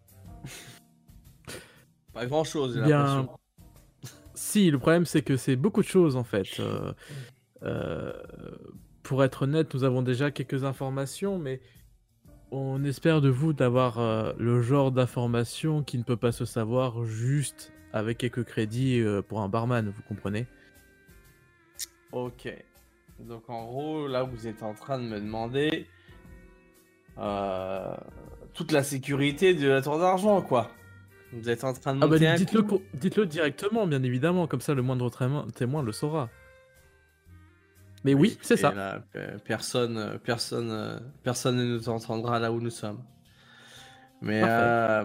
Pas grand chose, j'ai Bien. l'impression. Si, le problème c'est que c'est beaucoup de choses en fait. Euh, euh, pour être honnête, nous avons déjà quelques informations, mais on espère de vous d'avoir euh, le genre d'information qui ne peut pas se savoir juste avec quelques crédits euh, pour un barman, vous comprenez? Ok. Donc en gros, là vous êtes en train de me demander euh, toute la sécurité de la tour d'argent, quoi. Vous êtes en train de Ah bah monter un dites-le, coup. co- dites-le directement, bien évidemment, comme ça le moindre témoin, témoin le saura. Mais oui, c'est Et ça. là, pe- personne, euh, personne, euh, personne ne nous entendra là où nous sommes. Mais Parfait. euh,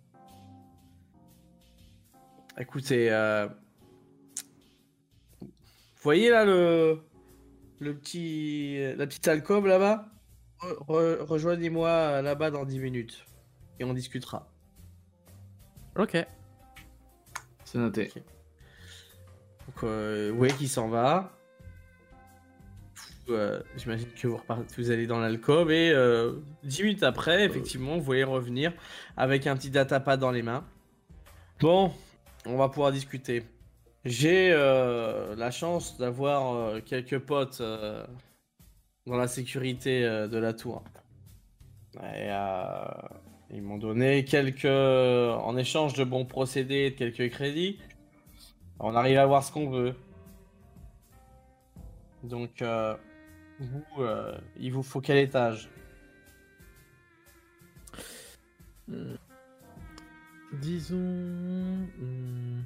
écoutez, euh, vous voyez là le, le petit, la petite alcôve là-bas? Re- re- Rejoignez-moi euh, là-bas dans dix minutes et on discutera. Ok. C'est noté. Ok. Donc, euh, ouais, qui s'en va. Euh, J'imagine que vous, repartez, vous allez dans l'alcôve et euh, dix minutes après, effectivement, vous voyez revenir avec un petit datapad dans les mains. Bon, on va pouvoir discuter. J'ai euh, la chance d'avoir euh, quelques potes euh, dans la sécurité euh, de la tour. Et, euh, ils m'ont donné quelques, en échange de bons procédés et de quelques crédits. On arrive à voir ce qu'on veut. Donc, euh, vous, euh, il vous faut quel étage? Hmm. Disons. hmm.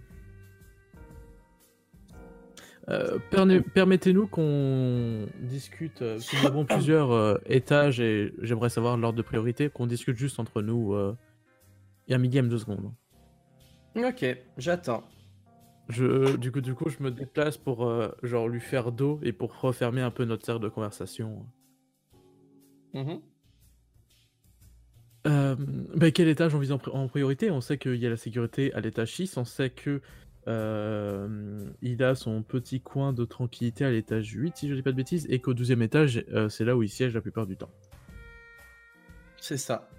Euh, perne- Permettez-nous qu'on discute. euh, parce que nous avons plusieurs euh, étages et j'aimerais savoir l'ordre de priorité. Qu'on discute juste entre nous. Euh, et un midi, deux secondes. Ok, j'attends. Je, du coup, du coup, je me déplace pour euh, genre lui faire dos et pour refermer un peu notre cercle de conversation. Mhm. Euh, bah, quel étage on vise en, pri- en priorité? On sait qu'il y a la sécurité à l'étage six, on sait que euh, il a son petit coin de tranquillité à l'étage huit, si je dis pas de bêtises, et qu'au douzième étage, euh, c'est là où il siège la plupart du temps. C'est ça.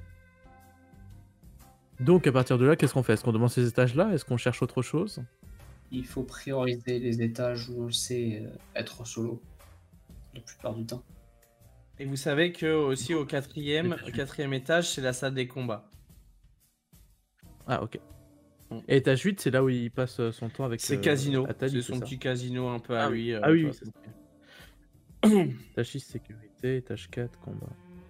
Donc à partir de là, qu'est-ce qu'on fait? Est-ce qu'on demande ces étages-là? Est-ce qu'on cherche autre chose? Il faut prioriser les étages où on sait euh, être solo la plupart du temps. Et vous savez que aussi au quatrième, au quatrième étage, c'est la salle des combats. Ah ok. Mm. Et étage huit, c'est là où il passe euh, son temps avec C'est euh, casino. Atali, C'est son ça petit casino un peu à Ah oui. lui. euh, Ah oui, tu oui, vois, c'est c'est- ça. Étage six, sécurité, étage quatre, combat.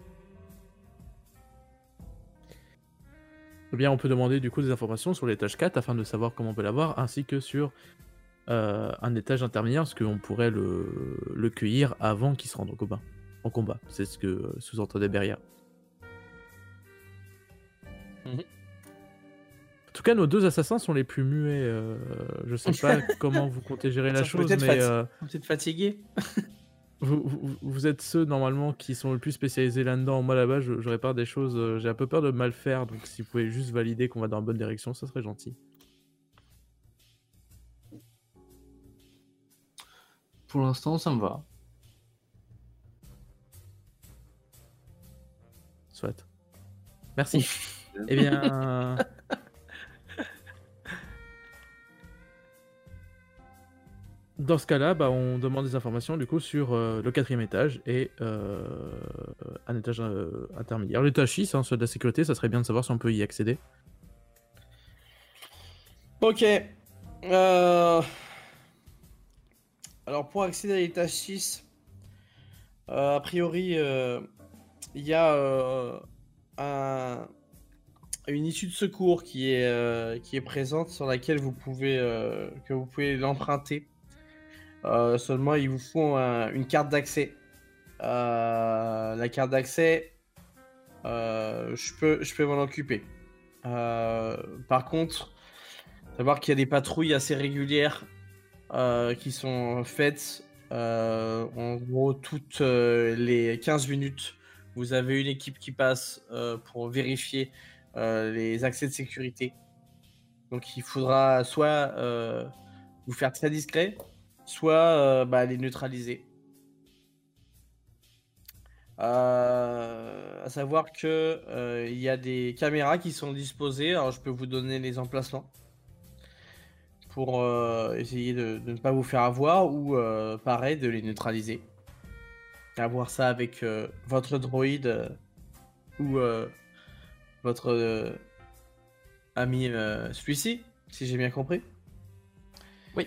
Eh bien, on peut demander du coup des informations sur l'étage quatre afin de savoir comment on peut l'avoir, ainsi que sur euh, un étage intermédiaire, parce qu'on pourrait le, le cueillir avant qu'il se rende au combat. En combat, c'est ce que sous-entendait Beria. Mhm. En tout cas, nos deux assassins sont les plus muets. euh, je sais pas comment vous comptez gérer la Ça peut chose, peut-être mais fati- euh, peut-être fatigué. vous, vous- vous êtes ceux normalement qui sont le plus spécialisés là-dedans. Moi là-bas, je, je répare des choses. euh, J'ai un peu peur de mal faire, donc si vous pouvez juste valider qu'on va dans la bonne direction, ça serait gentil. Pour l'instant, ça me va. Soit. Merci. Eh bien. Dans ce cas-là, bah, on demande des informations du coup sur euh, le quatrième étage et euh, un étage euh, intermédiaire. L'étage six, hein, celui de la sécurité, ça serait bien de savoir si on peut y accéder. Ok. Euh, Alors pour accéder à l'étage six, euh, a priori, euh, il y a euh, un- une issue de secours qui est, euh, qui est présente sur laquelle vous pouvez, euh, que vous pouvez l'emprunter. Euh, seulement, il vous faut un- une carte d'accès. Euh, la carte d'accès, euh, je peux, je peux m'en occuper. Euh, par contre, savoir qu'il y a des patrouilles assez régulières euh, qui sont faites. Euh, en gros, toutes euh, les quinze minutes, vous avez une équipe qui passe euh, pour vérifier euh, les accès de sécurité. Donc, il faudra soit euh, vous faire très discret, soit euh, bah, les neutraliser. Euh, à savoir que euh, il y a des caméras qui sont disposées. Alors, je peux vous donner les emplacements pour euh, essayer de, de ne pas vous faire avoir ou euh, pareil de les neutraliser. Avoir ça avec euh, votre droïde euh, ou euh, votre euh, ami euh, celui-ci, si j'ai bien compris. Oui.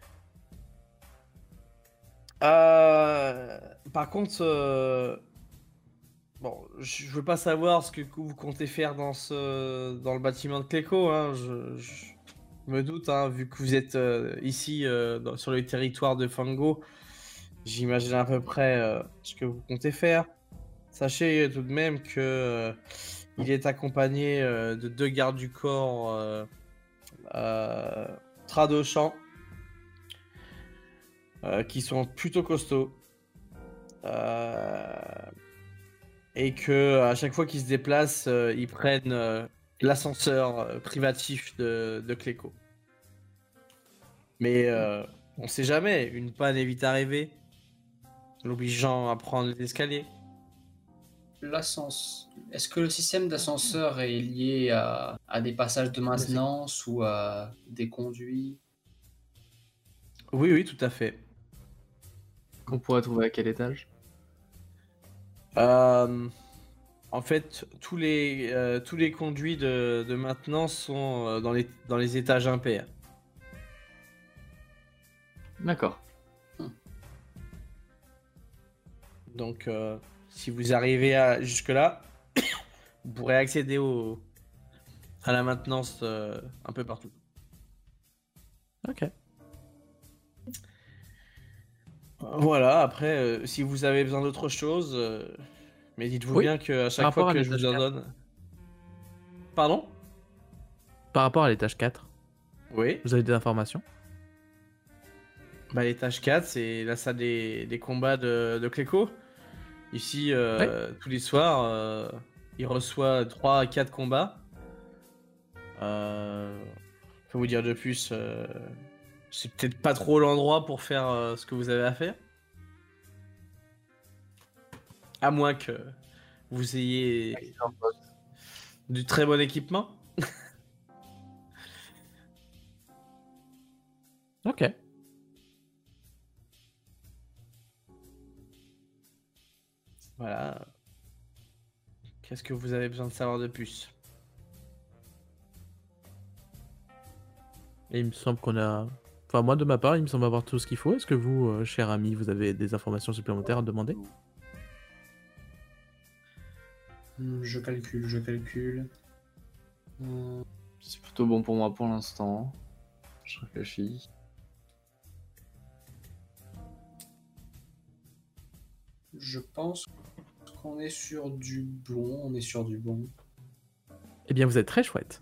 Euh, par contre, euh, bon, je veux pas savoir ce que vous comptez faire dans ce dans le bâtiment de Cléco. Hein. Je, je me doute, hein, vu que vous êtes euh, ici euh, dans- sur le territoire de Fango. j'imagine à peu près euh, ce que vous comptez faire. Sachez tout de même que euh, il est accompagné euh, de deux gardes du corps euh, euh, Tradochant euh, qui sont plutôt costauds. Euh, et que à chaque fois qu'ils se déplacent, euh, ils prennent euh, l'ascenseur euh, privatif de, de Cléco. Mais euh, on sait jamais, une panne est vite arrivée, l'obligeant à prendre les escaliers. L'ascenseur. Est-ce que le système d'ascenseur est lié à, à des passages de maintenance ou à des conduits? Oui, oui, tout à fait. Qu'on pourrait trouver à quel étage? Euh, en fait, tous les, euh, tous les conduits de, de maintenance sont euh, dans, les, dans les étages impairs. D'accord. Donc, euh, si vous arrivez à, jusque-là, vous pourrez accéder au, à la maintenance euh, un peu partout. Ok. Voilà, après, euh, si vous avez besoin d'autre chose, euh, mais dites-vous Oui, bien qu'à par chaque rapport fois à que je vous l'étage en donne... Pardon? Par rapport à l'étage quatre, Oui. vous avez des informations? Bah, l'étage quatre, c'est la salle des, des combats de, de Cléco. Ici, euh, tous les soirs, euh, il reçoit trois à quatre combats. Euh, je peux vous dire de plus, euh, c'est peut-être pas trop l'endroit pour faire euh, ce que vous avez à faire. À moins que vous ayez du très bon équipement. Ok. Voilà. Qu'est-ce que vous avez besoin de savoir de plus? Et il me semble qu'on a... Enfin, moi, de ma part, il me semble avoir tout ce qu'il faut. Est-ce que vous, euh, cher ami, vous avez des informations supplémentaires à demander? Hmm, Je calcule, je calcule. Hmm, C'est plutôt bon pour moi pour l'instant. Je réfléchis. Je pense qu'on est sur du bon. On est sur du bon. Eh bien, vous êtes très chouette.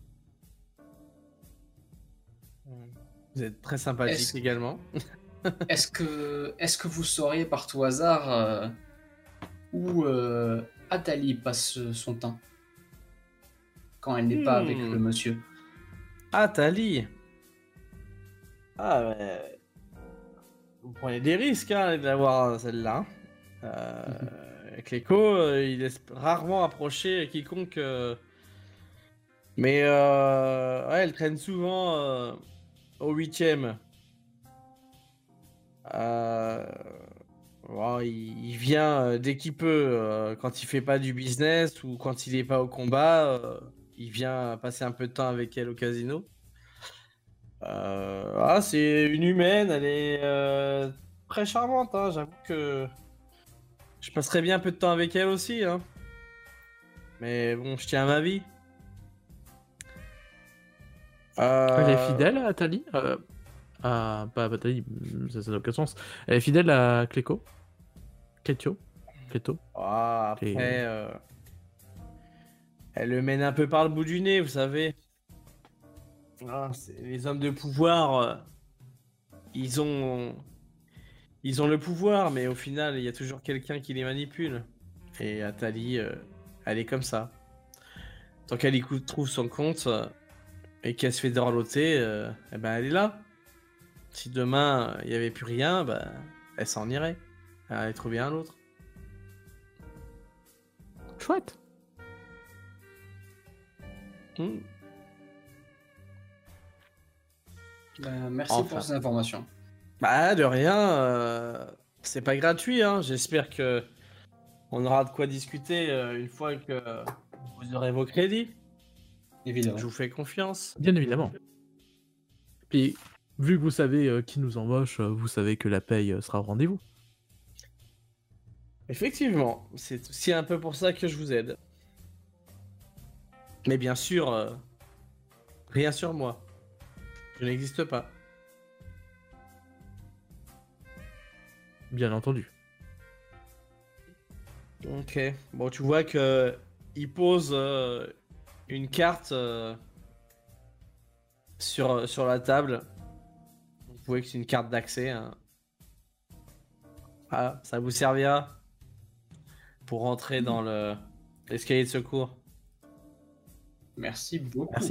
Vous êtes très sympathique Est-ce- également. Est-ce que, est-ce que vous sauriez par tout hasard euh, où euh, Atali passe son temps quand elle n'est pas avec Hmm. le monsieur? Ah, Tali. Ah, ouais. Vous prenez des risques hein, d'avoir celle-là. hein. Euh, Cléco, euh, il laisse rarement approcher quiconque. euh, Mais euh, ouais, elle traîne souvent euh, au huitième. Euh... bon, il, il vient euh, dès qu'il peut, euh, quand il fait pas du business ou quand il est pas au combat, euh, il vient passer un peu de temps avec elle au casino. Euh, ah, c'est une humaine, elle est euh, très charmante, hein, j'avoue que je passerais bien un peu de temps avec elle aussi, hein. Mais bon, je tiens à ma vie. Euh, Elle est fidèle à Tali euh, à... Pas à Tali, ça ça n'a aucun sens. Elle est fidèle à Cléco? Clétio? Cléto? ah, après, Et- euh, elle le mène un peu par le bout du nez, vous savez. Ah, c'est- les hommes de pouvoir, euh, ils ont, ils ont le pouvoir, mais au final, il y a toujours quelqu'un qui les manipule. Et Atali, euh, elle est comme ça. Tant qu'elle y cou- trouve son compte euh, et qu'elle se fait dorloter, euh, eh ben elle est là. Si demain euh, il n'y avait plus rien, ben, elle s'en irait. Elle allait trouver un autre. Chouette. Hmm. Ben, merci Enfin. pour ces informations. Bah de rien, euh, c'est pas gratuit, hein. J'espère que on aura de quoi discuter euh, une fois que vous aurez vos crédits. Évidemment. Je vous fais confiance. Bien évidemment. Puis, vu que vous savez euh, qui nous embauche, euh, vous savez que la paye euh, sera au rendez-vous. Effectivement, c'est aussi un peu pour ça que je vous aide. Mais bien sûr, euh, rien sur moi. Je n'existe pas. Bien entendu. Ok. Bon, tu vois que il pose euh, une carte euh, sur, sur la table. Vous voyez que c'est une carte d'accès. Hein. Ah, ça vous servira pour rentrer dans le l'escalier de secours. Merci beaucoup. Merci.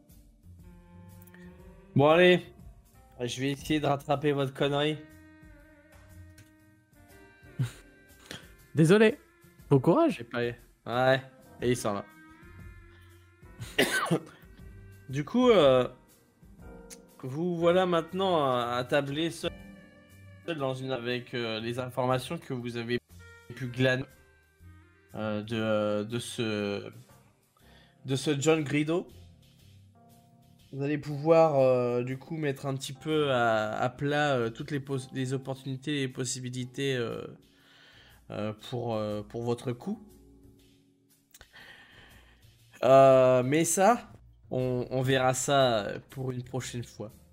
Bon, allez. Je vais essayer de rattraper votre connerie. Désolé. Bon courage. J'ai pas... Ouais. Et il s'en va. Du coup, euh, vous voilà maintenant à, à tabler seul, seul dans une avec euh, les informations que vous avez pu glaner euh, de, de ce de ce John Grido. Vous allez pouvoir euh, du coup mettre un petit peu à, à plat euh, toutes les, pos- les opportunités et possibilités euh, euh, pour, euh, pour votre coup. Euh, mais ça, on, on verra ça pour une prochaine fois.